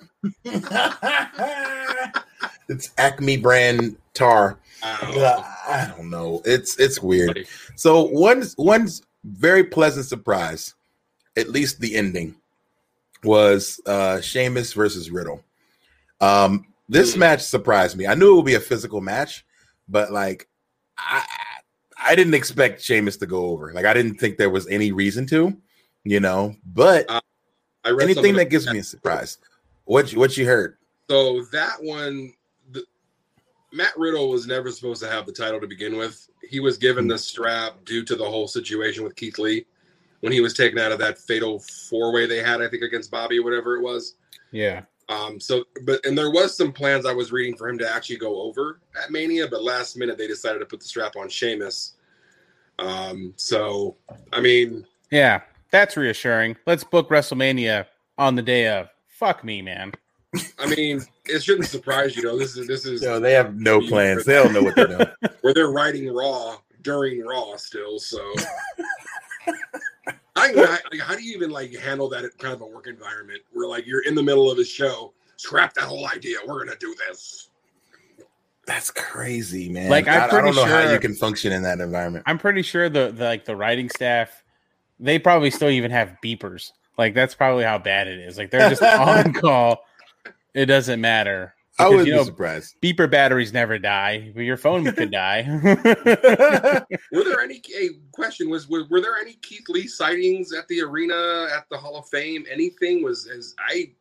It's Acme brand tar. Uh, I don't know. It's it's weird. So one one very pleasant surprise, at least the ending, was uh Sheamus versus Riddle. Um, this mm. match surprised me. I knew it would be a physical match, but like I I didn't expect Sheamus to go over. Like I didn't think there was any reason to, you know. But uh, I read anything that gives that. me a surprise. What you, what you heard? So that one. Matt Riddle was never supposed to have the title to begin with. He was given the strap due to the whole situation with Keith Lee when he was taken out of that fatal four-way they had, I think, against Bobby or whatever it was. Yeah. Um. So, but and there was some plans I was reading for him to actually go over at Mania, but last minute they decided to put the strap on Sheamus. Um. So, I mean, yeah, that's reassuring. Let's book WrestleMania on the day of. Fuck me, man. I mean, it shouldn't surprise you, though. This is this is. No, they have no plans. They don't know what they're doing. Where they're writing Raw during Raw still. So, I, I how do you even like handle that kind of a work environment where like you're in the middle of a show, scrap that whole idea. We're gonna do this. That's crazy, man. Like I'm I, pretty I don't know sure, how you can function in that environment. I'm pretty sure the, the like the writing staff, they probably still even have beepers. Like that's probably how bad it is. Like they're just on call. It doesn't matter. Because, I would you know, be surprised. Beeper batteries never die, but your phone could die. Were there any a question was were, were there any Keith Lee sightings at the arena at the Hall of Fame? Anything was as I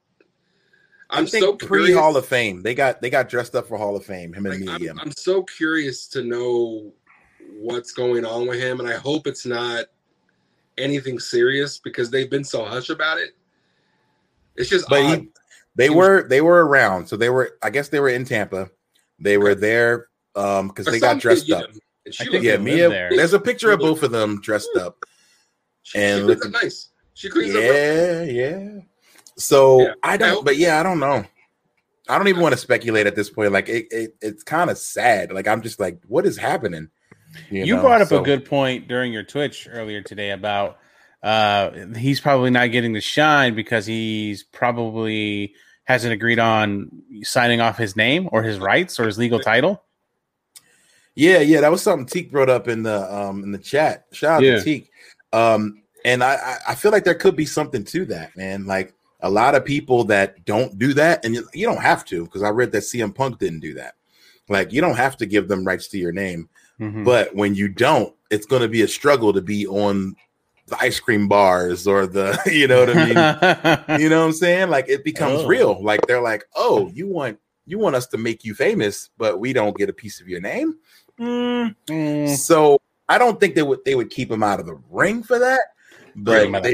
I'm I think so pre Hall of Fame. They got they got dressed up for Hall of Fame. Him and like, me. I'm, I'm so curious to know what's going on with him, and I hope it's not anything serious because they've been so hush about it. It's just but odd. He, They were they were around, so they were. I guess they were in Tampa. They were there um because they got dressed up. I think yeah, Mia. There. There's a picture of both of them dressed up. She, and she looks nice. She cleans yeah, up. Yeah, yeah. So yeah. I don't, but yeah, I don't know. I don't even want to speculate at this point. Like it, it it's kind of sad. Like I'm just like, what is happening? You, you know? brought up so, a good point during your Twitch earlier today about. Uh, he's probably not getting the shine because he's probably hasn't agreed on signing off his name or his rights or his legal title. Yeah, yeah, that was something Teak brought up in the um in the chat. Shout out yeah. to Teak. Um, and I I feel like there could be something to that, man. Like a lot of people that don't do that, and you, you don't have to, because I read that C M Punk didn't do that. Like you don't have to give them rights to your name, mm-hmm. but when you don't, it's going to be a struggle to be on the ice cream bars or the, you know what I mean? You know what I'm saying? Like it becomes oh. real. Like they're like, oh, you want you want us to make you famous, but we don't get a piece of your name. Mm. Mm. So I don't think they would they would keep him out of the ring for that. But they,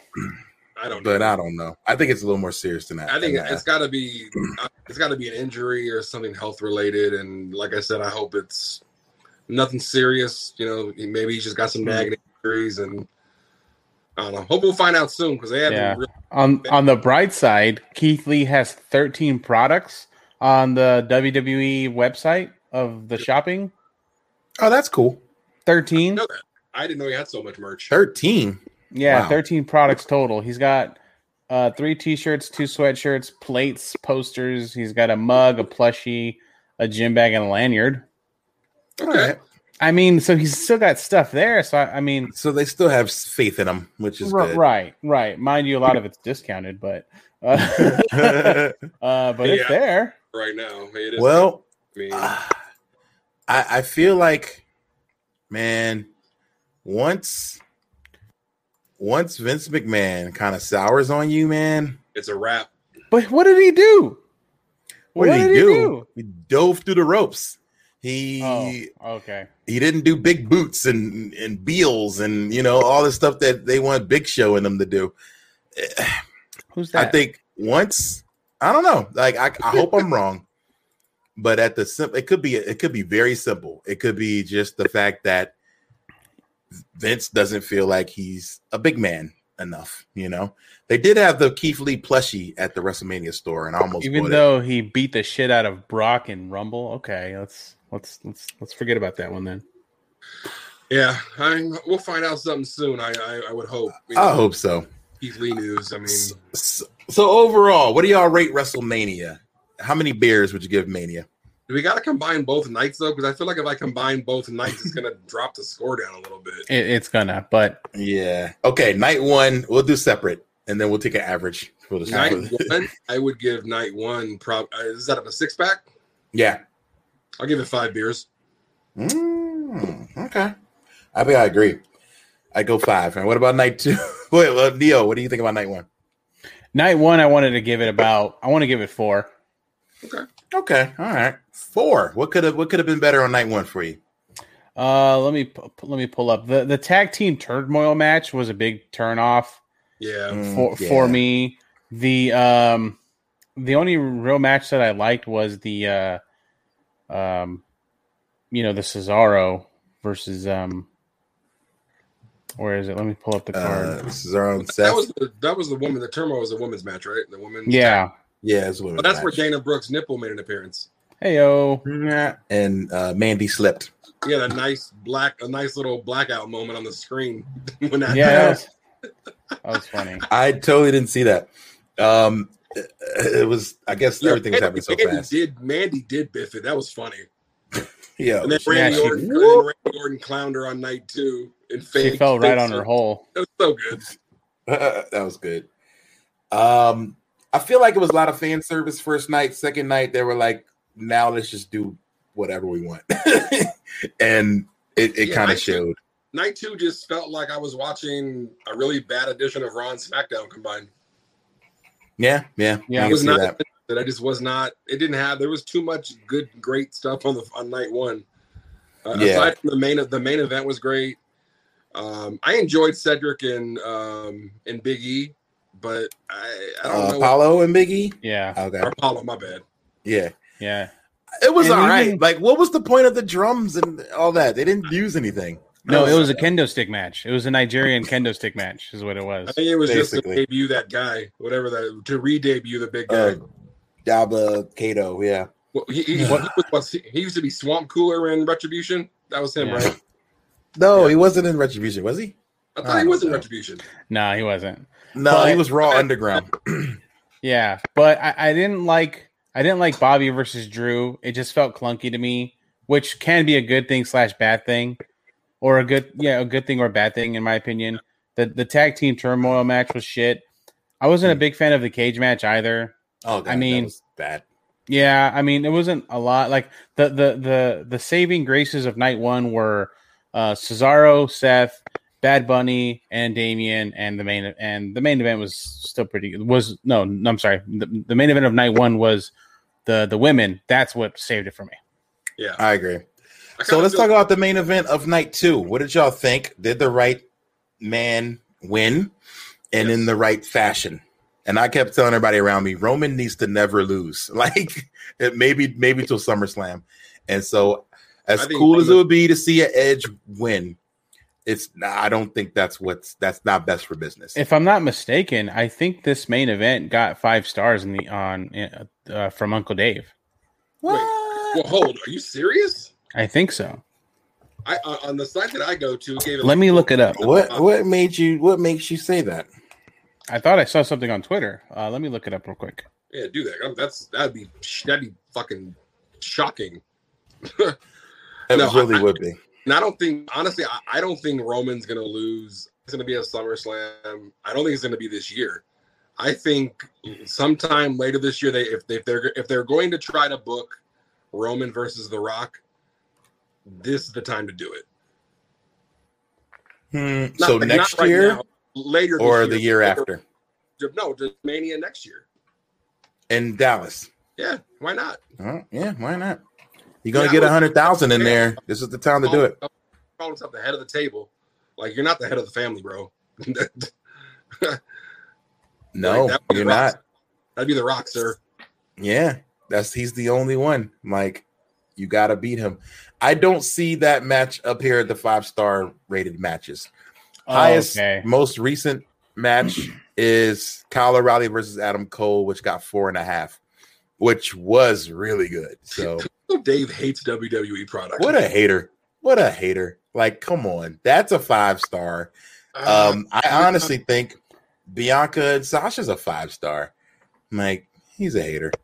I don't. But know. I don't know. I think it's a little more serious than that. I think it's got to be it's got to be an injury or something health related. And like I said, I hope it's nothing serious. You know, maybe he's just got some nagging injuries and. I don't know. Hope we'll find out soon because they haven't. Yeah. Really- on on the bright side, Keith Lee has thirteen products on the W W E website of the shopping. Oh, that's cool. Thirteen. I, I didn't know he had so much merch. Thirteen. Yeah, wow. thirteen products total. He's got uh, three T-shirts, two sweatshirts, plates, posters. He's got a mug, a plushie, a gym bag, and a lanyard. Okay. I mean, so he's still got stuff there. So I, I mean, so they still have faith in him, which is r- good. right, right. Mind you, a lot of it's discounted, but uh, uh, but Yeah. it's there. Right now, it is. Well, I mean, uh, I, I feel like, man, once once Vince McMahon kind of sours on you, man, it's a wrap. But what did he do? what, did, he, do? he dove through the ropes. He Oh, okay. he didn't do big boots and and Beals and you know all the stuff that they want Big Show in them to do. Who's that? I think once I don't know. Like I, I hope I'm wrong, but at the sim- it could be it could be very simple. It could be just the fact that Vince doesn't feel like he's a big man enough. You know, they did have the Keith Lee plushie at the WrestleMania store, and I almost even bought though he beat the shit out of Brock and Rumble. Okay, let's let's let's let's forget about that one then. Yeah, I we'll find out something soon. I I, I would hope. it. You I know, hope so. Keith Lee news. I mean, So, so overall, what do y'all rate WrestleMania? How many beers would you give Mania? do we got to combine both nights though? Because I feel like if I combine both nights, it's gonna drop the score down a little bit. It, it's gonna, but Yeah. Okay. Night one, we'll do separate, and then we'll take an average for the Night for the- one, I would give night one. Prob uh, is that a six pack? Yeah. I'll give it five beers. Mm, okay. I think I agree. I go five. And what about night two? Wait, well, Neo, what do you think about night one? night one, I wanted to give it about. I want to give it four. Okay. Okay. All right. Four. What could have what could have been better on night one for you? Uh, let me pu- let me pull up the the tag team turmoil match was a big turn off Yeah. Mm, for yeah. for me. The um the only real match that I liked was the uh um you know the Cesaro versus um where is it? Let me pull up the card. Uh, this is our own That Seth. was the that was the woman. The turmoil was a women's match, right? The women's yeah. Yeah, it's But that's where Dana Brooks' nipple made an appearance. Hey yo. And uh, Mandy slipped. He had a nice black, a nice little blackout moment on the screen when that Yeah, that happened. was, that was funny. I totally didn't see that. Um, it, it was. I guess Yeah, everything was Mandy- happening so Mandy fast. Did Mandy did biff it? That was funny. Yeah. And then she- Randy, she- Orton, and then Randy Orton clowned her on night two. And She faked- fell right faked on her it. hole. It was so good. that was good. Um, I feel like it was a lot of fan service first night. Second night, they were like, now let's just do whatever we want. And it, it Yeah, kind I of showed. Night two just felt like I was watching a really bad edition of Raw and SmackDown combined. Yeah, yeah. Yeah. I It can was see not that. that I just was not. It didn't have. There was too much good, great stuff on the on night one. Uh, Yeah. Aside from the main, the main event was great. Um, I enjoyed Cedric and um, and Big E, but I, I don't Uh, know. Apollo and Biggie. Yeah. Okay. Or Apollo, my bad. Yeah. Yeah. It was And all right. even- Like, what was the point of the drums and all that? They didn't use anything. No, it was a kendo stick match. It was a Nigerian kendo stick match, is what it I was. think it was just Basically. to debut that guy, whatever that to re-debut the big guy. Uh, Jabba Kato. Yeah. Well, he, he, he, was, was- he used to be Swamp Cooler in Retribution. That was him, Yeah. right? No, Yeah. he wasn't in Retribution, was he? I I thought he don't was in know. Retribution. No, he wasn't. No, But- he was Raw Underground. Yeah, but I, I didn't like I didn't like Bobby versus Drew. It just felt clunky to me, which can be a good thing slash bad thing, or a good yeah a good thing or bad thing in my opinion. The the tag team turmoil match was shit. I wasn't a big fan of the cage match either. Oh, God, I mean- that was bad. Yeah, I mean it wasn't a lot. Like the the the the saving graces of night one were uh, Cesaro, Seth, Bad Bunny, and Damian, and the main and the main event was still pretty. Was no, no I'm sorry. The, the main event of night one was the the women. That's what saved it for me. Yeah. I agree. I So kinda let's feel- talk about the main event of night two. What did y'all think? Did the right man win and Yes. in the right fashion? And I kept telling everybody around me, Roman needs to never lose. Like it maybe maybe till SummerSlam. And so as I think cool as it Roman- would be to see an Edge win, it's I don't think that's what's that's not best for business. If I'm not mistaken, I think this main event got five stars in the on uh, from Uncle Dave. What? Well, hold. Are you serious? I think so. I uh, on the site that I go to it gave it. Let me look it up. What what made you what makes you say that? I thought I saw something on Twitter. Uh, let me look it up real quick. Yeah, do that. Um, That's that'd be that'd be fucking shocking. It No, really I- would be. And I don't think, honestly, I, I don't think Roman's going to lose. It's going to be a SummerSlam. I don't think it's going to be this year. I think sometime later this year, they if, they if they're if they're going to try to book Roman versus The Rock, this is the time to do it. Hmm. Not, So not next right year, now, later this or the year later, after No, just Mania next year. in Dallas. Yeah, why not? Uh, yeah, why not? You're gonna Yeah, get I a would- hundred thousand in there. This is the time to do it. Call himself the head of the table. Like, you're not the head of the family, bro. No, Like, that would be you're The Rock. not. That'd be The Rock, sir. Yeah, that's he's the only one. Like, you got to beat him. I don't see that match up here at the five star rated matches. Oh, Highest, okay. most recent match is Kyle O'Reilly versus Adam Cole, which got four and a half, which was really good. So Dave hates W W E products. what a hater! What a hater! Like, come on, that's a five star. Uh, Um, I honestly think Bianca and Sasha's a five star. Like, he's a hater.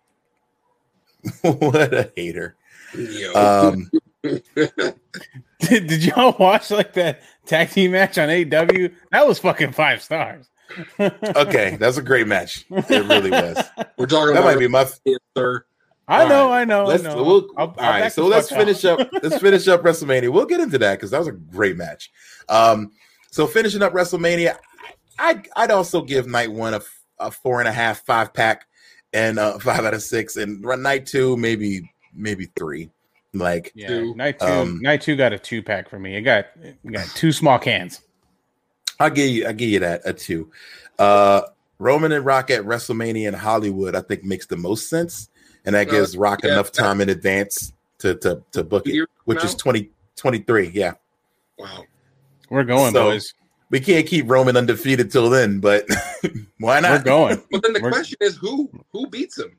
What a hater. yo. Um, Did, did y'all watch like that tag team match on A E W? That was fucking five stars. okay, that's a great match. It really was. We're talking That about might be my. it, sir. I know, All right. I know, Let's, I know. We'll, I'll- all I'll right, back so the let's fuck finish up. Let's finish up WrestleMania. We'll get into that because that was a great match. Um, so finishing up WrestleMania, I I'd also give night one a, a four and a half, five pack, and uh, five out of six, and run night two maybe maybe three. Like, Yeah, Two. night two. Um, night two got a two pack for me. It got it got two small cans. I'll give you, I'll give you that a two. Uh, Roman and Rock at WrestleMania in Hollywood, I think makes the most sense, and that Uh, gives Rock yeah. enough time in advance to to to book it, Years which now? is twenty twenty-three. Yeah, Wow. We're going, So- boys. we can't keep Roman undefeated till then, but why We're not? going. But then the We're- question is, who who beats him?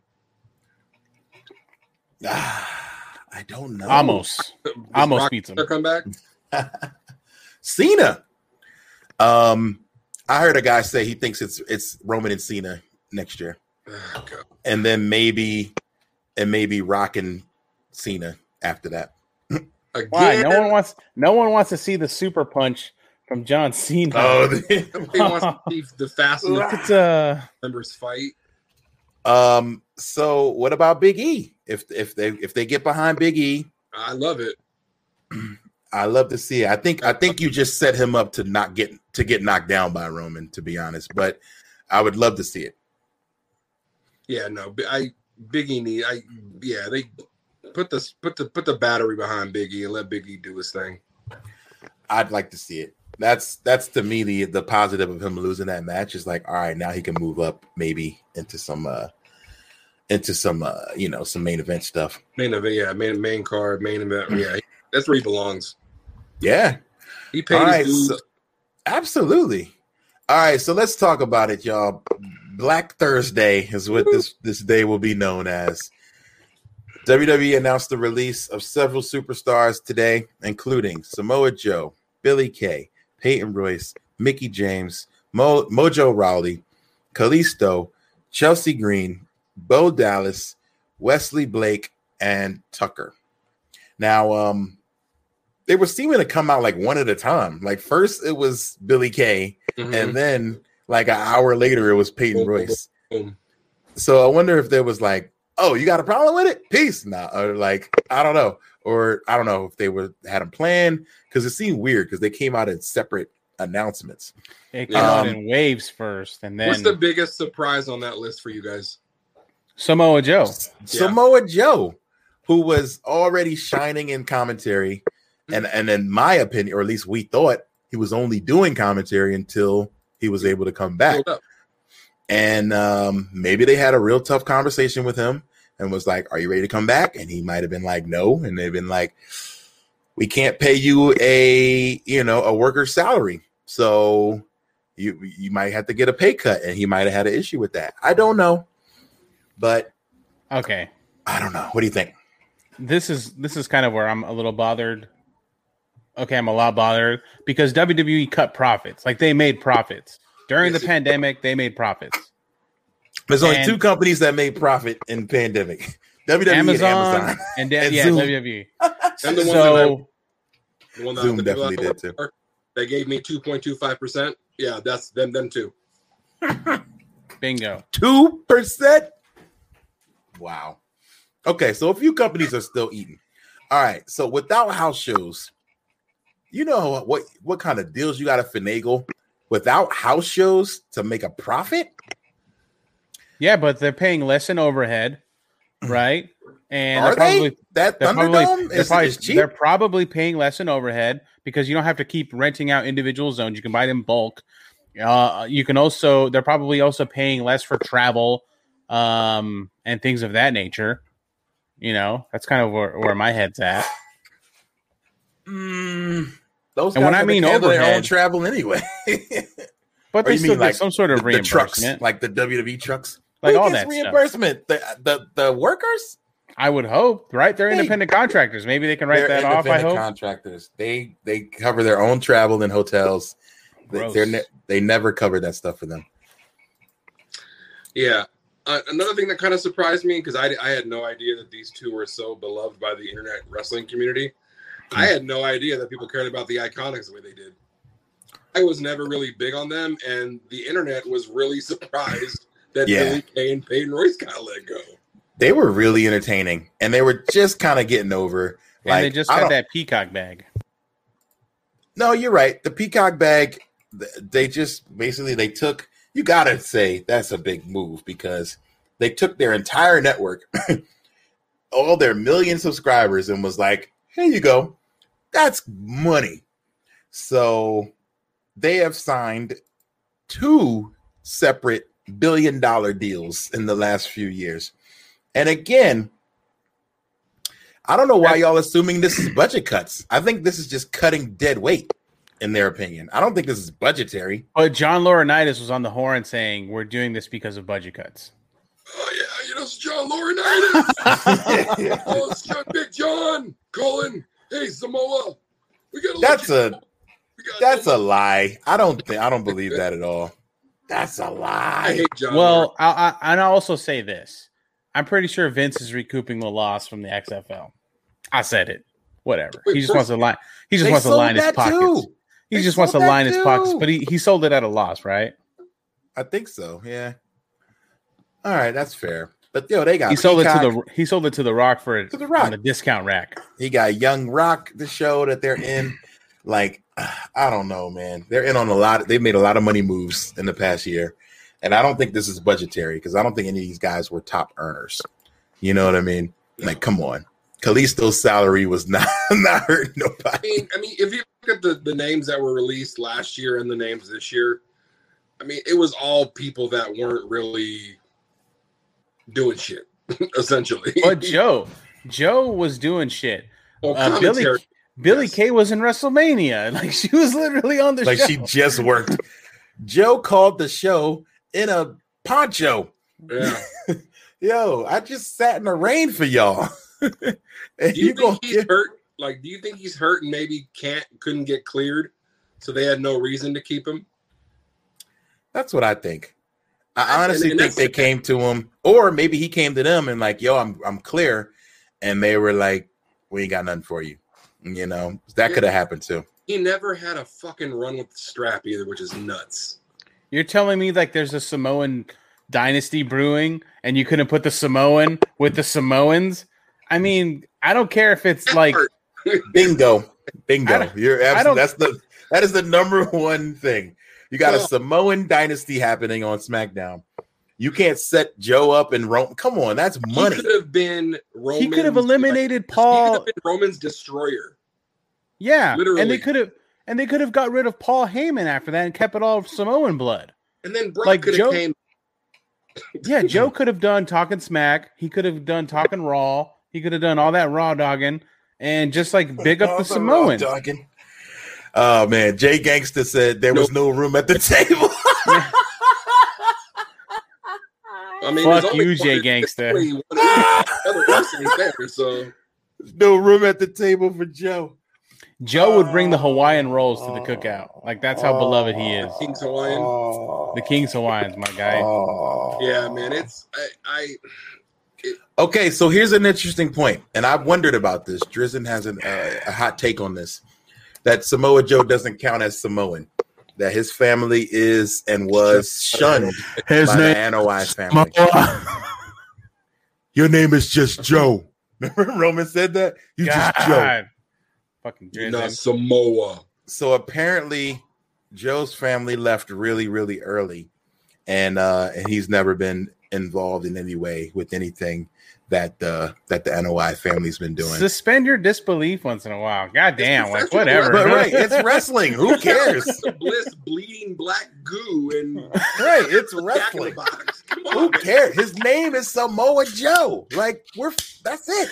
I don't know. Almost. Does Almost Brock beats him. Lesnar come back? Cena. Um, I heard a guy say he thinks it's it's Roman and Cena next year, Oh, God. and then maybe and maybe Rock and Cena after that. Again, Why? No one wants. No one wants to see the super punch from John Cena. Oh, nobody wants to see the Fast and the it's uh, members fight. um. So what about Big E? If if they if they get behind Big E, I love it. I love to see it. I think I think you just set him up to not get to get knocked down by Roman, to be honest. But I would love to see it. Yeah, no, I Biggie need. I yeah, they put the put the put the battery behind Biggie and let Biggie do his thing. I'd like to see it. That's that's to me the the positive of him losing that match is like, all right, now he can move up maybe into some uh into some uh you know some main event stuff. Main event, yeah, main main card, main event. Yeah, that's where he belongs. Yeah. He paid All his right, dues. so- absolutely. All right, so let's talk about it, y'all. Black Thursday is what this this day will be known as. W W E announced the release of several superstars today, including Samoa Joe, Billy Kay, Peyton Royce, Mickey James, Mo, Mojo Rawley, Kalisto, Chelsea Green, Bo Dallas, Wesley Blake, and Tucker. Now, um, they were seeming to come out like one at a time. Like first it was Billy Kay, Mhm. and then like an hour later it was Peyton Boom, boom, Royce. boom. So I wonder if there was like, oh, you got a problem with it? Peace. Nah, or like, I don't know. Or I don't know if they were had a plan because it seemed weird because they came out in separate announcements. it came out Um, in waves first, and then What's the biggest surprise on that list for you guys? Samoa Joe. Samoa Joe, who was already shining in commentary, and and in my opinion, or at least we thought he was only doing commentary until he was able to come back. Hold up. And um, maybe they had a real tough conversation with him and was like, are you ready to come back? And he might have been like, no. And they've been like, we can't pay you a, you know, a worker's salary. So you, you might have to get a pay cut. And he might have had an issue with that. I don't know. But Okay, I don't know. What do you think? this is this is kind of where I'm a little bothered. Okay, I'm a lot bothered because W W E cut profits. Like they made profits during the Yes. pandemic. They made profits. There's only And- two companies that made profit in pandemic. W W E Amazon and Amazon. and, da- And yeah, Zoom. W W E. And the ones that So The one that Zoom the people definitely that did too. for, they gave me two point two five percent. Yeah, that's them. Them too. Bingo. Two percent. Wow. Okay, so a few companies are still eating. All right, so without house shows, you know what what kind of deals you got to finagle without house shows to make a profit? Yeah, but they're paying less in overhead, right? And Are they're probably, they? That they're probably, Thunderdome they're is, probably, is cheap. they're probably paying less in overhead because you don't have to keep renting out individual zones. You can buy it in bulk. Uh, you can also, they're probably also paying less for travel um, and things of that nature. You know, that's kind of where, where my head's at. Mm, those And guys when I have to mean handle their own overhead- travel anyway. But Or they you still mean get like some sort of the, the trucks, reimbursement. like the W W E trucks, Like Who all gets that stuff. reimbursement. The, the the workers. I would hope, right? They're Hey. independent contractors. Maybe they can write They're that off. I independent hope. contractors. They they cover their own travel and hotels. They, Gross. they're ne- they never cover that stuff for them. Yeah. Uh, another thing that kind of surprised me because I, I had no idea that these two were so beloved by the internet wrestling community. I had no idea that people cared about the Iconics the way they did. I was never really big on them, and the internet was really surprised that Yeah. Billy Kay and Peyton Royce got let go. They were really entertaining, and they were just kind of getting over. And Like they just I got don't- that peacock bag. No, you're right. The peacock bag. th- They just basically they took. You gotta say that's a big move because they took their entire network, all their million subscribers, and was like, "Here you go. That's money." So they have signed two separate billion dollar deals in the last few years. And again, I don't know why y'all assuming this is budget cuts. I think this is just cutting dead weight, in their opinion. I don't think this is budgetary. But John Laurinaitis was on the horn saying, we're doing this because of budget cuts. Oh, yeah, you know, it's John Laurinaitis. Oh, it's John, Big John. Colin. Hey, Samoa. We got That's a we got that's a lie. I don't think I don't believe that at all. That's a I lie. hate John. Well, I, I, and I'll also say this. I'm pretty sure Vince is recouping the loss from the X F L. I said it. Whatever. Wait, he just first- wants to line. He just They wants to sold line his that pockets. too. He They just wants to sold that line his pockets, too. but he, he sold it at a loss, right? I think so. Yeah. All right, that's fair. But yo, they got He sold Peacock. it to the he sold it to the Rock for To The Rock. on the discount rack. He got Young Rock, the show that they're in. Like, I don't know, man. They're in on a lot. They've made a lot of money moves in the past year. And I don't think this is budgetary because I don't think any of these guys were top earners. You know what I mean? Like, come on. Kalisto's salary was not, not hurting I nobody. mean, I mean, if you look at the, the names that were released last year and the names this year, I mean, it was all people that weren't really doing shit, essentially. But Joe, Joe was doing shit. Well, Uh, Billy commentary, Billy yes. Kay was in WrestleMania. Like she was literally on the Like, show. she just worked. Joe called the show in a poncho. Yeah. Yo, I just sat in the rain for y'all. And Do you, you gonna think he's get- hurt? Like, do you think he's hurt and maybe can't couldn't get cleared, so they had no reason to keep him? That's what I think. I And- honestly and think that's- they came to him, or maybe he came to them and like, "Yo, I'm I'm clear," and they were like, "We ain't got nothing for you." You know, that could have happened too. He never had a fucking run with the strap either, which is nuts. You're telling me like there's a Samoan dynasty brewing and you couldn't put the Samoan with the Samoans? I mean, I don't care if it's like Bingo, I bingo. don't- You're I don't- absolutely. That's the that is the number one thing. You got a Well- Samoan dynasty happening on SmackDown. You can't set Joe up and Rome. Come on, that's money. He could have been Roman's, he could have eliminated He could Paul. have been Roman's destroyer. Yeah, and Literally. they could have and they could have got rid of Paul Heyman after that and kept it all Samoan blood. And then Brock Like could Joe- have came. Yeah, Joe could have done talking smack. He could have done talking raw. He could have done all that raw dogging and just like big up Oh, the the Samoans. raw dogging. Oh man, Jay Gangster said there was no room at the table. I mean, Fuck there's only you, Jay one- Gangsta. only one other person there, so No room at the table for Joe. Joe would bring the Hawaiian rolls to the cookout. Like that's how beloved he is. King's Hawaiian. The King's Hawaiians, my guy. Yeah, man, it's I, I Okay, so here's an interesting point, and I've wondered about this. Drizzen has an, uh, a hot take on this. that Samoa Joe doesn't count as Samoan. That his family is and was shunned His by name the N O I family. Your name is just Joe. Remember Roman said that? You God. just Joe. Fucking You're not drizzling. Samoa. So apparently Joe's family left really, really early. And uh, and he's never been involved in any way with anything that uh, that the N O I family's been doing. Suspend your disbelief once in a while. God damn, like professional whatever. But right, it's wrestling. Who cares? The Bliss bleeding black goo and Right, it's Jack in the wrestling. Box. Come on, Who man. cares? His name is Samoa Joe. Like we're that's it.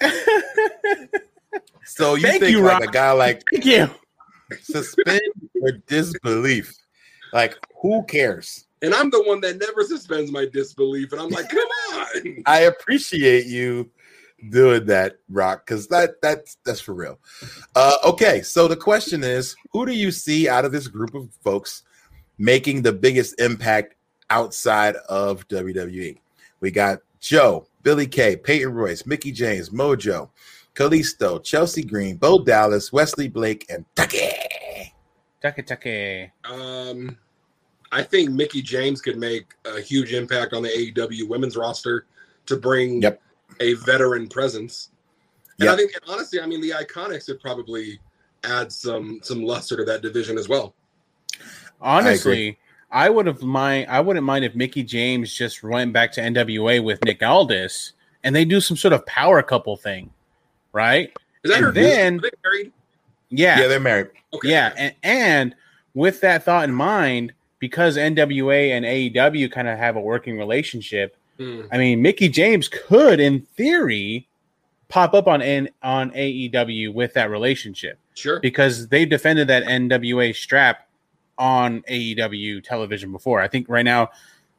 So you Thank think you, like Rob. a guy like Thank you. suspend your disbelief? Like who cares? And I'm the one that never suspends my disbelief. And I'm like, come on. I appreciate you doing that, Rock, because that that's that's for real. Uh, okay, so the question is, who do you see out of this group of folks making the biggest impact outside of W W E? We got Joe, Billy Kay, Peyton Royce, Mickie James, Mojo, Kalisto, Chelsea Green, Bo Dallas, Wesley Blake, and Taki. Take take. Um, I think Mickie James could make a huge impact on the A E W women's roster to bring Yep. a veteran presence. And Yep. I think, and honestly, I mean, the Iconics would probably add some some luster to that division as well. Honestly, I, would have mind. I wouldn't mind if Mickie James just went back to N W A with Nick Aldis and they do some sort of power couple thing, right? Is that And her? then- Are they married? Yeah, Yeah, they're married. Okay. yeah, and, and with that thought in mind, because N W A and A E W kind of have a working relationship, Hmm. I mean, Mickie James could, in theory, pop up on N, on A E W with that relationship Sure. because they defended that N W A strap on A E W television before. I think right now,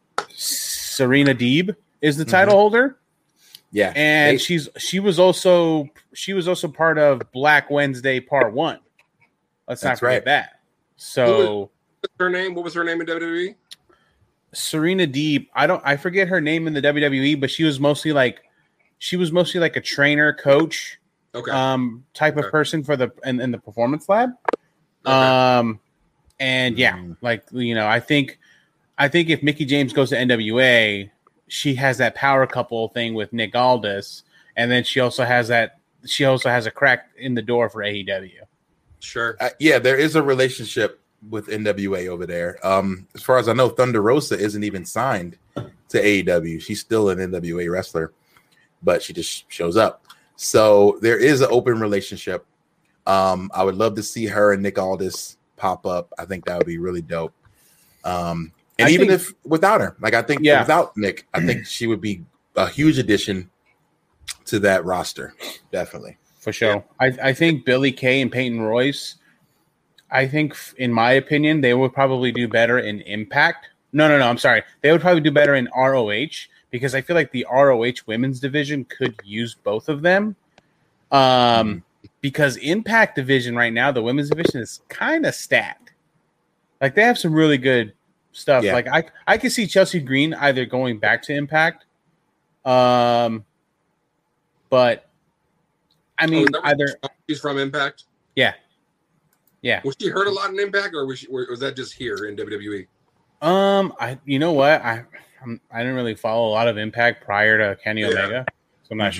Serena Deeb is the title holder, Yeah, and They- she's she was also she was also part of Black Wednesday Part One. Let's not That's forget right. that. So. What's her name? What was her name in W W E? Serena Deeb, I don't I forget her name in the W W E, but she was mostly like she was mostly like a trainer, coach, Okay. um, type of Okay. person for the in, in the performance lab. Okay. Um, and yeah, Mm. like you know, I think I think if Mickie James goes to N W A, she has that power couple thing with Nick Aldis, and then she also has that she also has a crack in the door for A E W. Sure. Uh, yeah, there is a relationship with N W A over there. Um, as far as I know, Thunder Rosa isn't even signed to A E W. She's still an N W A wrestler, but she just shows up. So there is an open relationship. Um, I would love to see her and Nick Aldis pop up. I think that would be really dope. Um, and I even think- if without her, like I think Yeah. without Nick, I think she would be a huge addition to that roster. Definitely. For sure. I, I think Billy Kay and Peyton Royce, I think, f- in my opinion, they would probably do better in Impact. No, no, no. I'm sorry. They would probably do better in R O H because I feel like the R O H women's division could use both of them. Um, because Impact division right now, the women's division is kind of stacked. Like they have some really good stuff. Yeah. Like I, I could see Chelsea Green either going back to Impact, um, but I Oh, mean is that where either she's from Impact. yeah, yeah. Was she hurt a lot in Impact, or was she, or was that just here in W W E? Um, I you know what I I'm, I didn't really follow a lot of Impact prior to Kenny Yeah. Omega, so I'm not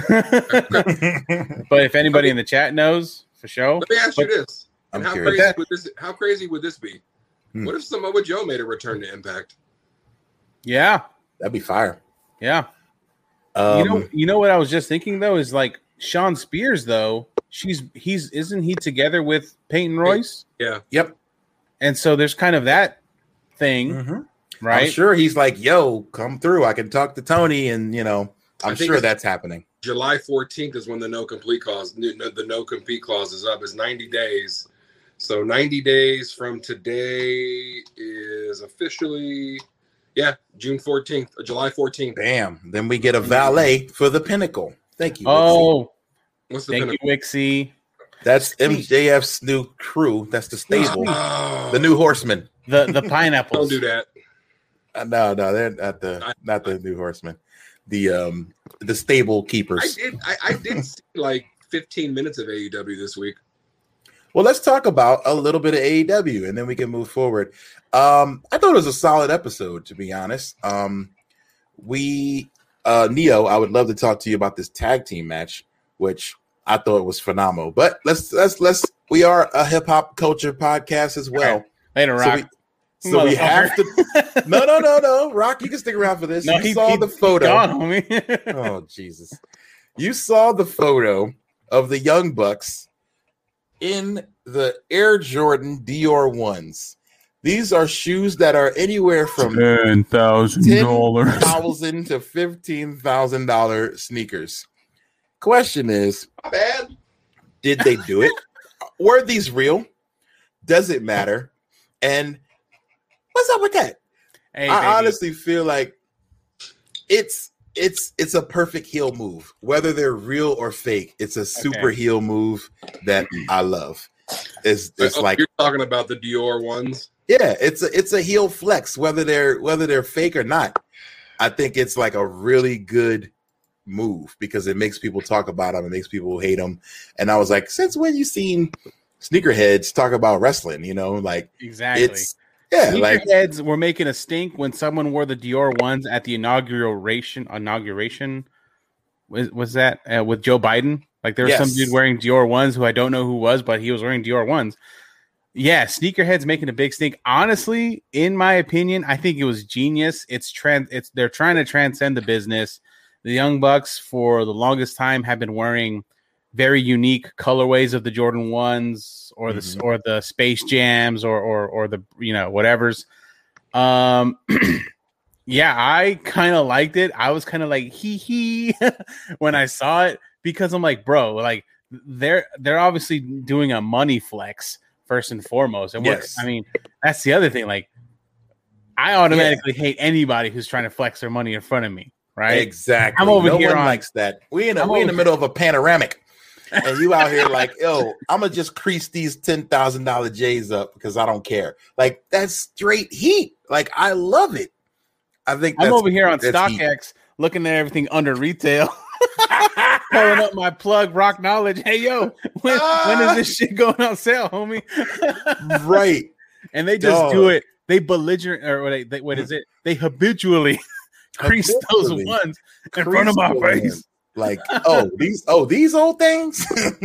Mhm. sure. But if anybody in the chat knows for sure, Let me ask But- you this: and I'm how curious. crazy That- would this? How crazy would this be? Hmm. What if Samoa Joe made a return to Impact? yeah, That'd be fire. yeah. Um, you know, you know what I was just thinking though is like Sean Spears though. She's he's isn't he together with Peyton Royce? Yeah. Yep. And so there's kind of that thing, Mhm. right? I'm sure he's like, yo, come through. I can talk to Tony. And, you know, I I'm think sure it's- that's happening. July fourteenth is when the no complete clause, the no compete clause is up. Is ninety days. So ninety days from today is officially, yeah, June fourteenth, or July fourteenth. Bam. Then we get a valet for the Pinnacle. Thank you. Wixie. Oh, What's the thank pinnacle? you, Wixie. That's M J F's new crew. That's the stable. Oh, The new horsemen. The the pineapples. Don't do that. Uh, no, no, they're not the I- not the new horsemen. The um the stable I keepers. did. I, I did see like fifteen minutes of A E W this week. Well, let's talk about a little bit of A E W, and then we can move forward. Um, I thought it was a solid episode, to be honest. Um, we, uh, Neo, I would love to talk to you about this tag team match, which I thought was phenomenal. But let's let's let's. We are a hip hop culture podcast as well. Right. Later, Rock. So we, so we have to. No, no, no, no, Rock. You can stick around for this. No, you he, saw he, the photo. Gone, homie. Oh Jesus! You saw the photo of the Young Bucks in the Air Jordan Dior ones. These are shoes that are anywhere from ten thousand dollars thousand to fifteen thousand dollar sneakers. Question is, Not bad. did they do it? Were these real? Does it matter? And what's up with that? Hey, I baby. honestly feel like it's it's it's a perfect heel move, whether they're real or fake. It's a super Okay. heel move that I love. It's it's Oh, like you're talking about the Dior ones. yeah, it's a it's a heel flex, whether they're whether they're fake or not. I think it's like a really good move because it makes people talk about them, it makes people hate them. And I was like, since when you seen sneakerheads talk about wrestling? You know, like Exactly. it's yeah, like Sneakerheads were making a stink when someone wore the Dior ones at the inauguration. Inauguration was was that uh, with Joe Biden? Like there was Yes. some dude wearing Dior ones who I don't know who was, but he was wearing Dior ones. Yeah, sneakerheads making a big stink. Honestly, in my opinion, I think it was genius. It's trans. It's they're trying to transcend the business. The Young Bucks for the longest time have been wearing very unique colorways of the Jordan ones or the Mhm. or the Space Jams or or or the you know whatever's. Um, yeah, I kind of liked it. I was kind of like hee hee when I saw it because I'm like, bro, like they're they're obviously doing a money flex first and foremost. And Yes. what I mean, that's the other thing. Like, I automatically hate anybody who's trying to flex their money in front of me. Right? exactly. I'm over no here one on- likes that. We in a, I'm we in the over- middle of a panoramic. And you out here like, yo, I'm gonna just crease these ten thousand dollar J's up because I don't care. Like that's straight heat. Like I love it. I think that's, I'm over here on that's heat. StockX looking at everything under retail, pulling up my plug Rock Knowledge. Hey, yo, when, when is this shit going on sale, homie? Right. And they just Dog. do it. They belligerent, or what, they, they, what is it? They habitually crease those Habitually. ones in front of my Crease face. Like, oh, these oh, these old things.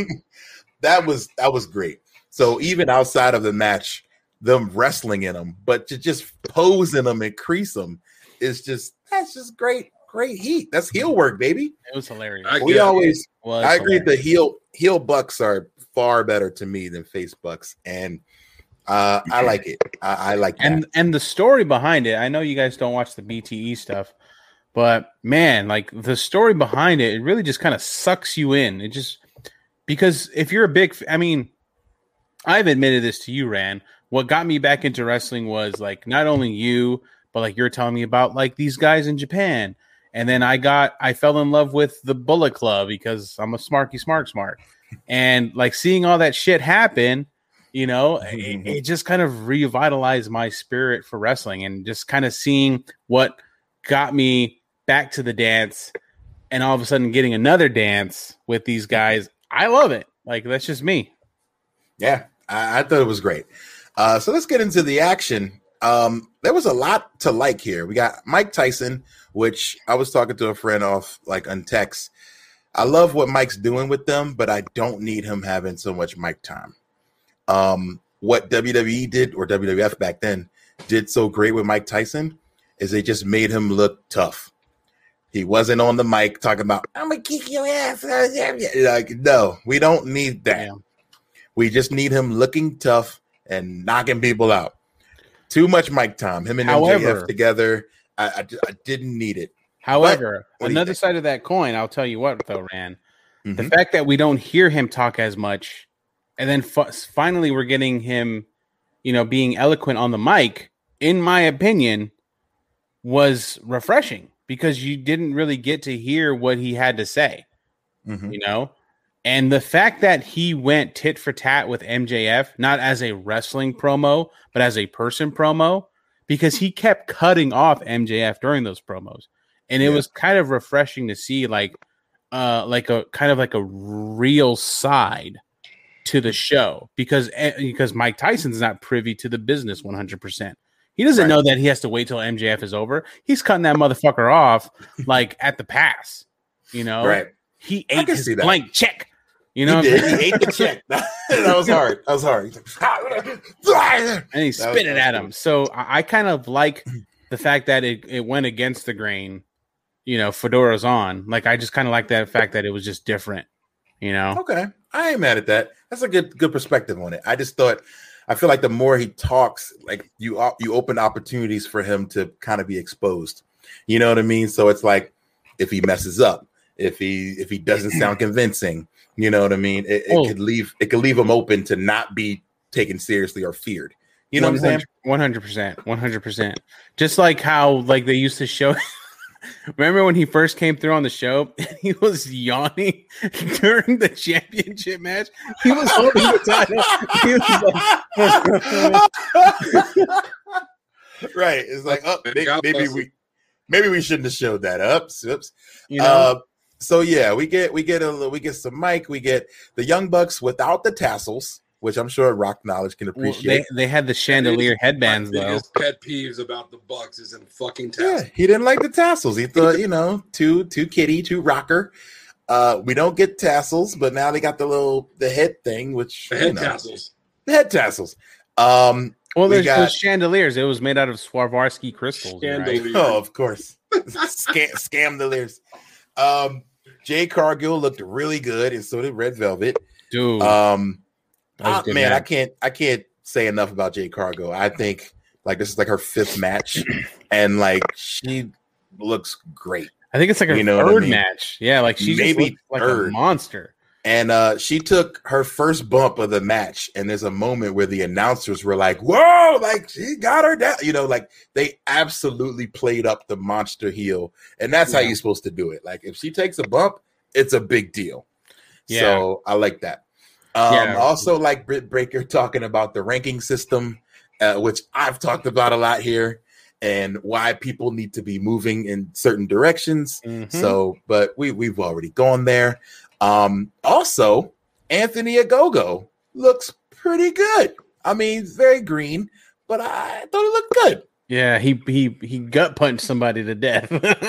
that was that was great. So even outside of the match, them wrestling in them, but to just pose in them and crease them is just that's just great, great heat. That's heel work, baby. It was hilarious. I We get it. always Was I agree. The hilarious. heel heel bucks are far better to me than face bucks, and uh, I like it. I, I like that. and and the story behind it. I know you guys don't watch the B T E stuff, but man, like the story behind it, it really just kind of sucks you in. It just because if you're a big, f- I mean, I've admitted this to you, Ran. What got me back into wrestling was like not only you, but like you're telling me about like these guys in Japan, and then I got I fell in love with the Bullet Club because I'm a smarky smart smart, and like seeing all that shit happen. You know, it, it just kind of revitalized my spirit for wrestling and just kind of seeing what got me back to the dance and all of a sudden getting another dance with these guys. I love it. Like, that's just me. Yeah, I, I thought it was great. Uh, so let's get into the action. Um, there was a lot to like here. We got Mike Tyson, which I was talking to a friend off like on text. I love what Mike's doing with them, but I don't need him having so much mic time. Um, what W W E did, or W W F back then, did so great with Mike Tyson is they just made him look tough. He wasn't on the mic talking about, I'm going to kick your ass. Like, no, we don't need that. Yeah. We just need him looking tough and knocking people out. Too much mic time. Him and M J F However- together, I, I, I didn't need it. However, what do you another think? side of that coin, I'll tell you what, though, Ran, the Mhm. fact that we don't hear him talk as much, and then f- finally we're getting him, you know, being eloquent on the mic, in my opinion, was refreshing because you didn't really get to hear what he had to say, Mhm. you know? And the fact that he went tit for tat with M J F, not as a wrestling promo, but as a person promo, because he kept cutting off M J F during those promos. And it Yeah. was kind of refreshing to see like uh like a kind of like a real side to the show because because Mike Tyson's not privy to the business one hundred percent. He doesn't right. know that he has to wait till M J F is over. He's cutting that motherfucker off like at the pass. You know, right? He ate his blank check. You know, he did. He ate the check. That was hard. That was hard. And he spit it at him. So I, I kind of like the fact that it, it went against the grain. You know, Fedora's on. Like I just kind of like that fact that it was just different. You know. Okay, I ain't mad at that. That's a good good perspective on it. I just thought. I feel like the more he talks, like you you open opportunities for him to kind of be exposed. You know what I mean? So it's like if he messes up, if he if he doesn't sound convincing, you know what I mean? It, it oh. could leave it could leave him open to not be taken seriously or feared. You know what I'm saying? One hundred percent, one hundred percent. Just like how like they used to show. Remember when he first came through on the show? He was yawning during the championship match. He was holding the title. He was like, right. It's like, oh, maybe, maybe we, maybe we shouldn't have showed that. Ups, oops. You know. Uh, so yeah, we get we get a we get some mic. We get the Young Bucks without the tassels, which I'm sure Rock Knowledge can appreciate. Well, they, they had the chandelier headbands, my though. Biggest pet peeves about the Bucks is in fucking tassels. Yeah, he didn't like the tassels. He thought, you know, too too kitty, too rocker. Uh, we don't get tassels, but now they got the little the head thing, which the head you know, tassels. The head tassels. Um, well, there's we got, those chandeliers. It was made out of Swarovski crystals. Right? Oh, of course. Scam scamdeliers. Um, Jay Cargill looked really good, and so did Red Velvet. Dude. Um. Uh, man, match. I can't I can't say enough about Jade Cargo. I think like this is like her fifth match, and like she looks great. I think it's like her you know third I mean? match. Yeah, like she's maybe like third. a monster. And uh, she took her first bump of the match, and there's a moment where the announcers were like, "Whoa!" Like she got her down. You know, like they absolutely played up the monster heel, and that's yeah. how you're supposed to do it. Like if she takes a bump, it's a big deal. Yeah. So I like that. Um, yeah. Also, like Britt Baker talking about the ranking system, uh, which I've talked about a lot here, and why people need to be moving in certain directions. Mm-hmm. So, but we we've already gone there. Um, also, Anthony Ogogo looks pretty good. I mean, very green, but I thought it looked good. Yeah, he he he gut punched somebody to death.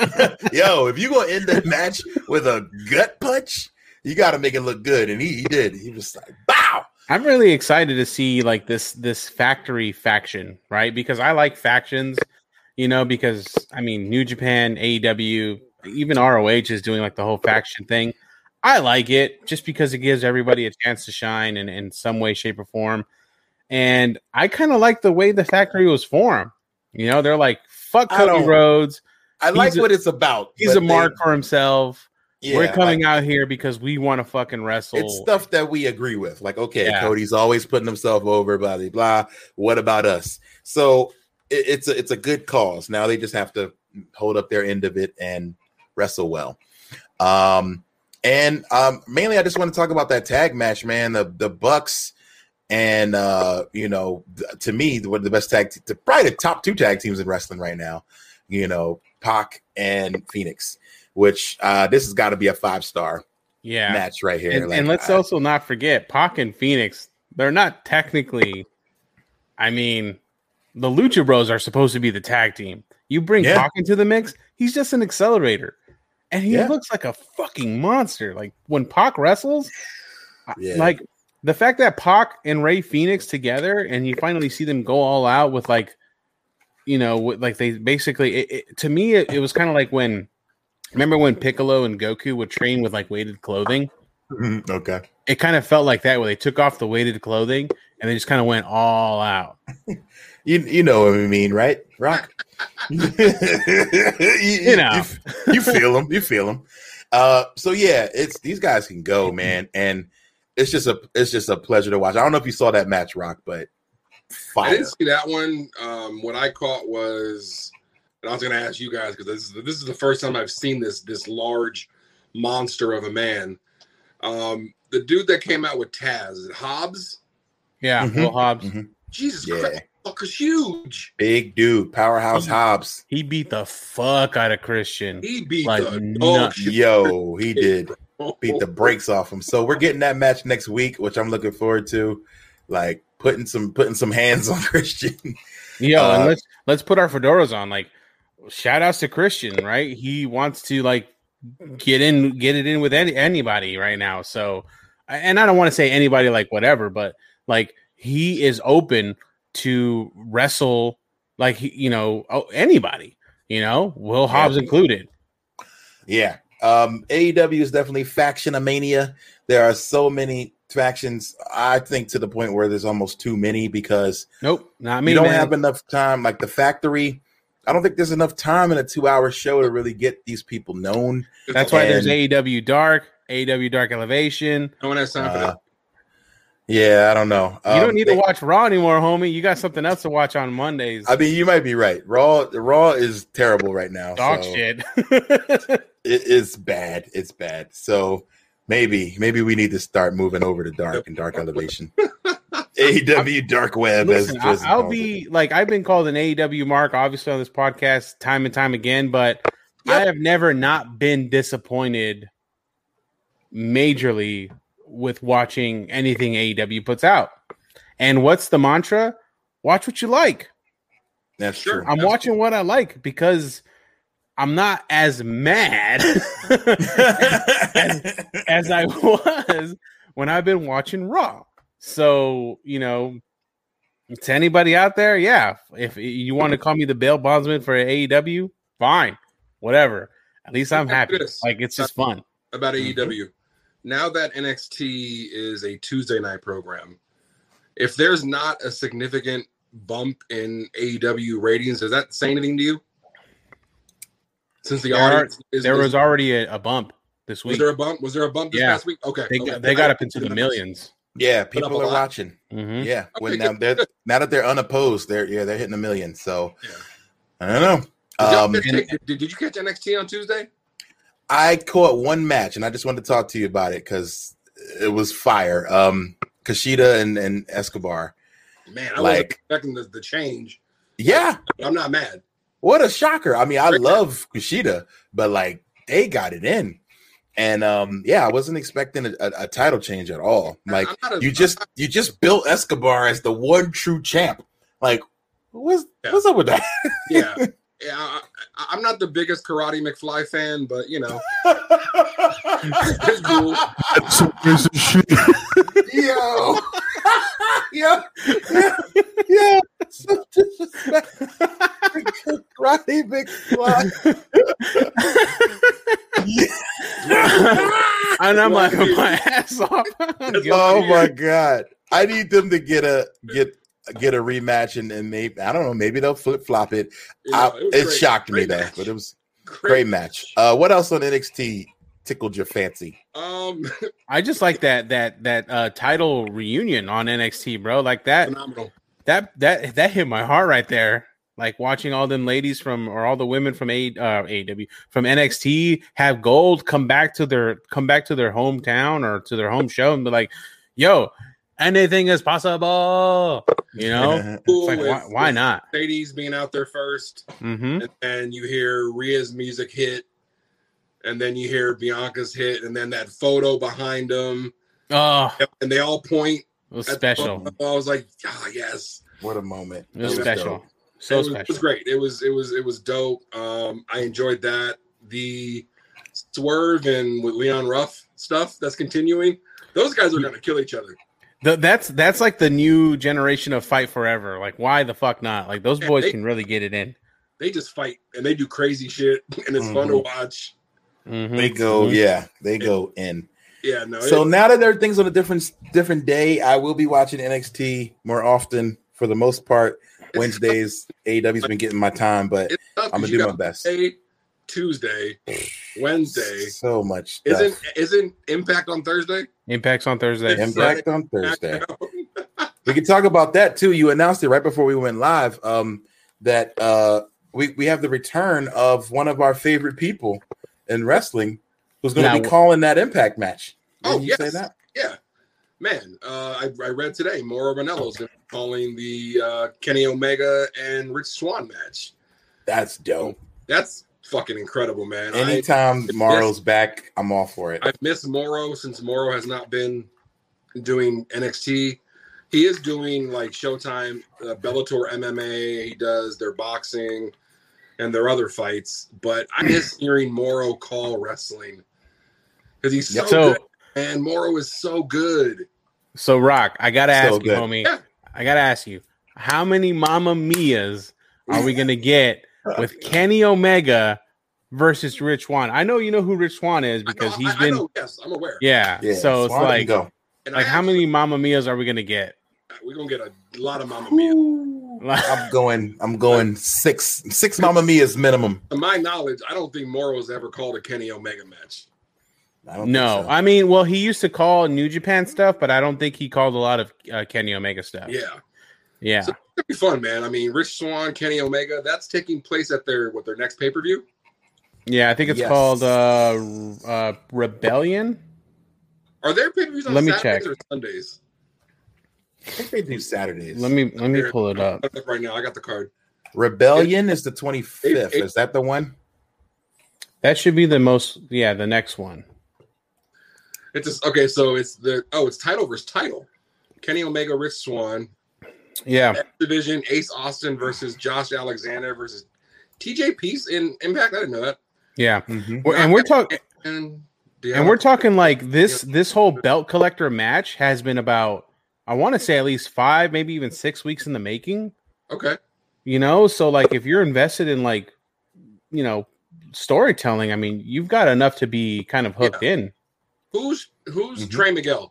Yo, if you gonna end the match with a gut punch, you got to make it look good, and he, he did. He was like, "Bow!" I'm really excited to see like this this factory faction, right? Because I like factions, you know. Because I mean, New Japan, A E W, even R O H is doing like the whole faction thing. I like it just because it gives everybody a chance to shine in, in some way, shape, or form. And I kind of like the way the factory was formed. You know, they're like, "Fuck Cody Rhodes." I like he's what a, it's about. He's a mark they, for himself. Yeah, We're coming like, out here because we want to fucking wrestle. It's stuff that we agree with. Like, okay, yeah. Cody's always putting himself over, blah, blah, blah. What about us? So it, it's a, it's a good cause. Now they just have to hold up their end of it and wrestle well. Um, and um, mainly I just want to talk about that tag match, man. The the Bucks and, uh, you know, to me, one of the best tag, te- probably the top two tag teams in wrestling right now, you know, Pac and Phoenix. Which uh, this has got to be a five star yeah. match right here. And, like, and let's I, also not forget Pac and Phoenix. They're not technically. I mean, the Lucha Bros are supposed to be the tag team. You bring yeah. Pac into the mix, he's just an accelerator, and he yeah. looks like a fucking monster. Like when Pac wrestles, yeah. like the fact that Pac and Ray Phoenix together, and you finally see them go all out with like, you know, like they basically. It, it, to me, it, it was kind of like when. Remember when Piccolo and Goku would train with like weighted clothing? Mm-hmm. Okay. It kind of felt like that where they took off the weighted clothing and they just kind of went all out. you you know what I mean, right? Rock. you, you know. You, you feel them. You feel them. Uh, so yeah, it's these guys can go, man. And it's just a it's just a pleasure to watch. I don't know if you saw that match, Rock, but fire. I didn't see that one. Um, what I caught was I was going to ask you guys because this is this is the first time I've seen this this large monster of a man. Um, the dude that came out with Taz, is it Hobbs? Yeah, mm-hmm. Will Hobbs. Mm-hmm. Jesus yeah. Christ, fucker's huge. Big dude, powerhouse he, Hobbs. He beat the fuck out of Christian. He beat like the nuts. Yo, he did. beat the brakes off him. So we're getting that match next week, which I'm looking forward to. Like putting some putting some hands on Christian. Yo, uh, and let's let's put our fedoras on. Like, shout outs to Christian, right? He wants to like get in, get it in with any, anybody right now. So, and I don't want to say anybody like whatever, but like he is open to wrestle, like you know anybody, you know, Will Hobbs yeah. included. Yeah, um, A E W is definitely faction mania. There are so many factions, I think, to the point where there's almost too many because nope, not me. You don't man. have enough time. Like the factory, I don't think there's enough time in a two-hour show to really get these people known. That's why and, there's A E W Dark, A E W Dark Elevation. No one has time for uh, that. Yeah, I don't know. You um, don't need they, to watch Raw anymore, homie. You got something else to watch on Mondays. I mean, you might be right. Raw, Raw is terrible right now. Dog so shit. it, it's bad. It's bad. So. Maybe, maybe we need to start moving over to Dark and Dark Elevation. A E W Dark Web. Listen, as I'll be it. like, I've been called an A E W mark, obviously, on this podcast time and time again, but yep. I have never not been disappointed majorly with watching anything A E W puts out. And what's the mantra? Watch what you like. That's true. I'm That's watching true. what I like because I'm not as mad as, as I was when I've been watching Raw. So, you know, to anybody out there, yeah, if you want to call me the bail bondsman for A E W, fine, whatever. At least I'm happy. Like, it's just fun. About A E W. Mm-hmm. Now that N X T is a Tuesday night program, if there's not a significant bump in A E W ratings, does that say anything to you? Since the there audience are, is, there is, was already a, a bump this week. Was there a bump? Was there a bump this yeah. past week? Okay, they okay. got, they got up into the millions. Yeah, people are watching. Mm-hmm. Yeah, okay, when now they're now that they're unopposed, they're yeah they're hitting a million. So yeah. I don't know. Did, um, catch, did, did you catch N X T on Tuesday? I caught one match, and I just wanted to talk to you about it because it was fire. Um, Kushida and, and Escobar. Man, I like, wasn't expecting the, the change. Yeah, I'm not mad. What a shocker. I mean, I love Kushida, but like they got it in. And um, yeah, I wasn't expecting a, a, a title change at all. Like a, you just not, you just built Escobar as the one true champ. Like, what's yeah. what's up with that? yeah. Yeah, I, I'm not the biggest Karate McFly fan, but you know, it's cool. That's some piece of shit. Yo, yeah, yeah, yeah. So disrespectful. Karate McFly. And I'm laughing my ass off. Oh my god! I need them to get a get. get a rematch and, and maybe I don't know, maybe they'll flip flop it. Yeah, I, it it shocked great me match. though, but it was great, great match. Uh, what else on N X T tickled your fancy? Um, I just like that that that uh, title reunion on N X T, bro. Like that, phenomenal. that that that hit my heart right there. Like watching all them ladies from or all the women from A uh, A E W from N X T have gold come back to their come back to their hometown or to their home show and be like, "Yo, anything is possible," you know. Cool it's like, with, why, why not? Mercedes being out there 1st mm-hmm. and then you hear Rhea's music hit, and then you hear Bianca's hit, and then that photo behind them. Oh, and they all point. It was special. I was like, "Oh yes, what a moment!" It was, it was special. Dope. So it was, special. It was great. It was it was it was dope. Um, I enjoyed that. The Swerve and with Leon Ruff stuff that's continuing. Those guys are going to kill each other. The, that's that's like the new generation of Fight Forever. Like, why the fuck not? Like, those boys they, can really get it in. They just fight and they do crazy shit, and it's mm-hmm. fun to watch. Mm-hmm. They go, mm-hmm. yeah, they go in. Yeah, no. So now that everything's on a different different day, I will be watching N X T more often. For the most part, Wednesdays, A E W's been getting my time, but I'm gonna do my best. Monday, Tuesday, Wednesday, so much stuff. Isn't isn't Impact on Thursday? Impact's on Thursday. Impact on Thursday. We can talk about that too. You announced it right before we went live. Um, that uh, we we have the return of one of our favorite people in wrestling, who's going to be calling that Impact match. Didn't oh, you yes. say that? Yeah. Man, uh, I, I read today Mauro Ranello's calling the uh, Kenny Omega and Rich Swann match. That's dope. That's fucking incredible, man. Anytime I, Morrow's back, I'm all for it. I've missed Morrow since Morrow has not been doing N X T. He is doing like Showtime, uh, Bellator M M A. He does their boxing and their other fights. But I miss hearing Morrow call wrestling because he's so, so good. And Morrow is so good. So, Rock, I gotta So ask you, good. homie. Yeah. I gotta ask you, how many Mamma Mias are we gonna get with Kenny Omega versus Rich Swann? I know you know who Rich Swann is because I know, he's I, been. I know, yes, I'm aware. Yeah, Yeah, so it's Swan can like, go. And like I how actually- many Mamma Mias are we gonna get? We're gonna get a lot of Mamma Mia. I'm going. I'm going six six Mamma Mia's minimum. To my knowledge, I don't think Morrow's ever called a Kenny Omega match. I don't No, think so. I mean, well, he used to call New Japan stuff, but I don't think he called a lot of uh, Kenny Omega stuff. Yeah. yeah. So it's gonna be fun, man. I mean, Rich Swann, Kenny Omega, that's taking place at their what their next pay-per-view. Yeah, I think it's Yes. called uh, uh, Rebellion. Are there pay-per-views on Let me Saturdays check. or Sundays? I think they do Saturdays. Let me let me pull it up. Look right now. I got the card. Rebellion is the twenty-fifth. It- it- Is that the one? That should be the most. Yeah, the next one. It's just okay. So it's the oh, it's title versus title. Kenny Omega, Rich Swann, Yeah, X Division, Ace Austin versus Josh Alexander versus T J Peace in Impact. I didn't know that. yeah. Mm-hmm. We're, and we're talking. And And we're talking like this this whole belt collector match has been about, I want to say at least five, maybe even six weeks in the making. okay. You know, so like if you're invested in like, you know, storytelling, I mean, you've got enough to be kind of hooked in. Who's who's Mhm. Trey Miguel?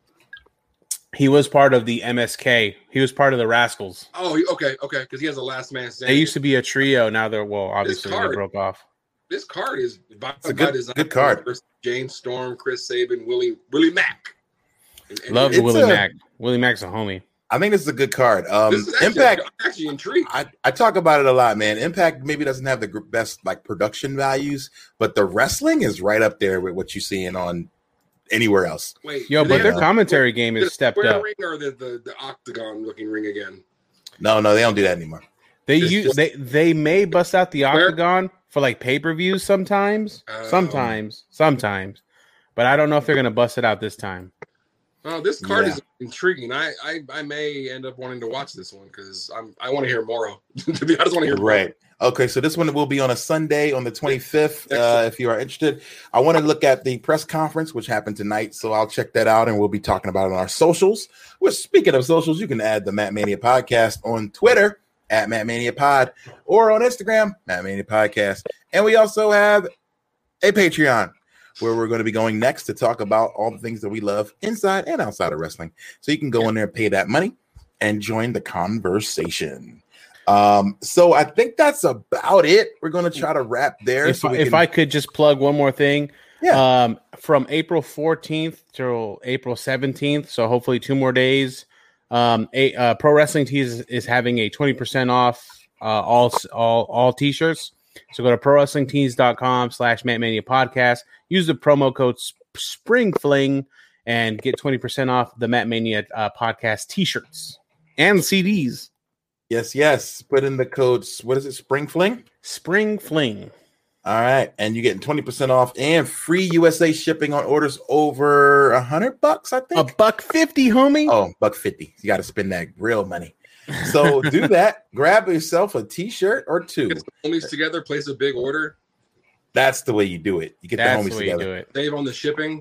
He was part of the M S K. He was part of the Rascals. Oh, he, okay, okay, because he has a last man They standing. used to be a trio. Now they're, well, obviously they card- broke off. This card is by, It's a by good- design. good card. James Storm, Chris Sabin, Willie Willie Mack. And- and- Love It's Willie a- Mack. Willie Mack's a homie. I think this is a good card. Um, This is actually, Impact. I'm actually intrigued. I, I talk about it a lot, man. Impact maybe doesn't have the gr- best like production values, but the wrestling is right up there with what you're seeing on anywhere else. Wait, Yo, do but they their have commentary game the is stepped square up. ring or the, the, the octagon looking ring again? No, no, they don't do that anymore. They It's use just- they they may bust out the Where- octagon for like pay per views sometimes, Oh. sometimes, sometimes, but I don't know if they're gonna bust it out this time. Oh, this card Yeah. is intriguing. I, I I may end up wanting to watch this one because I'm I want to hear Morrow. To be honest, I want to hear Morrow. Right. Okay, so this one will be on a Sunday on the twenty-fifth. Uh, if you are interested, I want to look at the press conference, which happened tonight. So I'll check that out and we'll be talking about it on our socials. Well, speaking of socials, you can add the Matt Mania Podcast on Twitter at Matt Mania Pod or on Instagram, Matt Mania Podcast. And we also have a Patreon where we're going to be going next to talk about all the things that we love inside and outside of wrestling. So you can go in there and pay that money and join the conversation. Um, so I think that's about it. We're going to try to wrap there. If, so we if can- I could just plug one more thing, Yeah. um, from April fourteenth till April seventeenth, so hopefully two more days. Um, a, uh, Pro Wrestling Tees is, is having a twenty percent off uh, all all all t-shirts. So go to pro wrestling tees dot com slash Matt Mania Podcast. Use the promo code Sp- Spring Fling and get twenty percent off the Matt Mania uh, Podcast t-shirts and C Ds. yes, yes. Put in the codes. What is it? Spring Fling. Spring Fling. All right, and you're getting twenty percent off and free U S A shipping on orders over a hundred bucks. I A think. buck fifty, homie. Oh, buck fifty. You got to spend that real money. So do that. Grab yourself a T-shirt or two. Get the homies together, place a big order, That's the way you do it. You get That's the the homies way you together. do it. save on the shipping.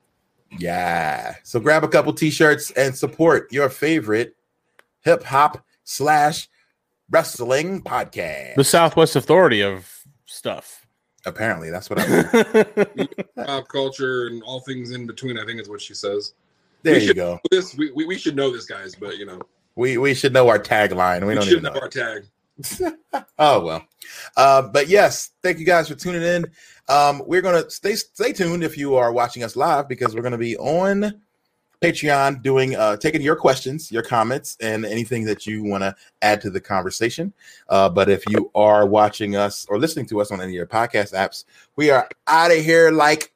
Yeah. So grab a couple T-shirts and support your favorite hip hop slash wrestling podcast. The Southwest Authority of stuff. Apparently, that's what I'm. Pop culture and all things in between, I think is what she says. There We you should- go. This we, we, we should know this, guys, but you know, We we should know our tagline. We, we, don't should even know know. our tag. Oh well. Uh, but yes, thank you guys for tuning in. Um, we're gonna stay stay tuned if you are watching us live because we're gonna be on Patreon doing uh taking your questions, your comments, and anything that you want to add to the conversation. Uh, but if you are watching us or listening to us on any of your podcast apps, we are out of here like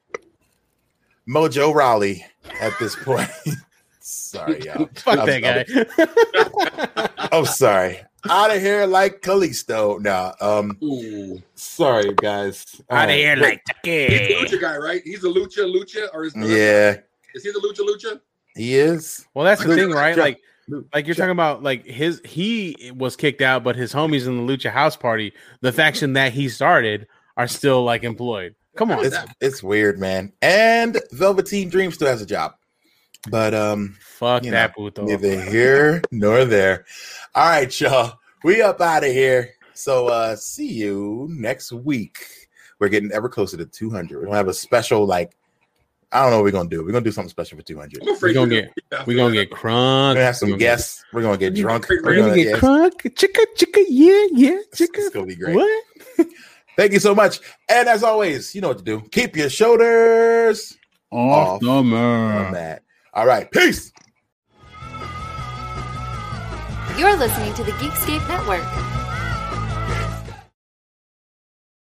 Mojo Rawley at this point. Sorry, y'all. Fuck I'm- that guy. Oh, sorry. out of here like Kalisto. Nah, um, Ooh. sorry guys. All Out of right. here like He's the Chucky. lucha guy, right? He's the lucha lucha, or is Yeah, is he the lucha lucha? he is. Well, that's the Lucha- thing, right? Lucha- Like, like you're talking about, like his he was kicked out, but his homies in the Lucha House Party, the faction that he started, are still like employed. Come on, It's it's weird, man. And Velveteen Dream still has a job, but um, fuck you that, know, puto. neither here nor there. All right, y'all. We up out of here. So uh see you next week. We're getting ever closer to two hundred. We're gonna have a special, like, I don't know what we're gonna do. We're gonna do something special for two hundred. I'm afraid We gonna you're get after we gonna that. get We're crunk. gonna have some guests. We're gonna get drunk. We're We're gonna get yeah, crunk. Chicka chicka, yeah, yeah, it's, it's chicka. gonna be great. What? Thank you so much. And as always, you know what to do. Keep your shoulders Off Off the on man. that. All right, peace. You're listening to the Geekscape Network.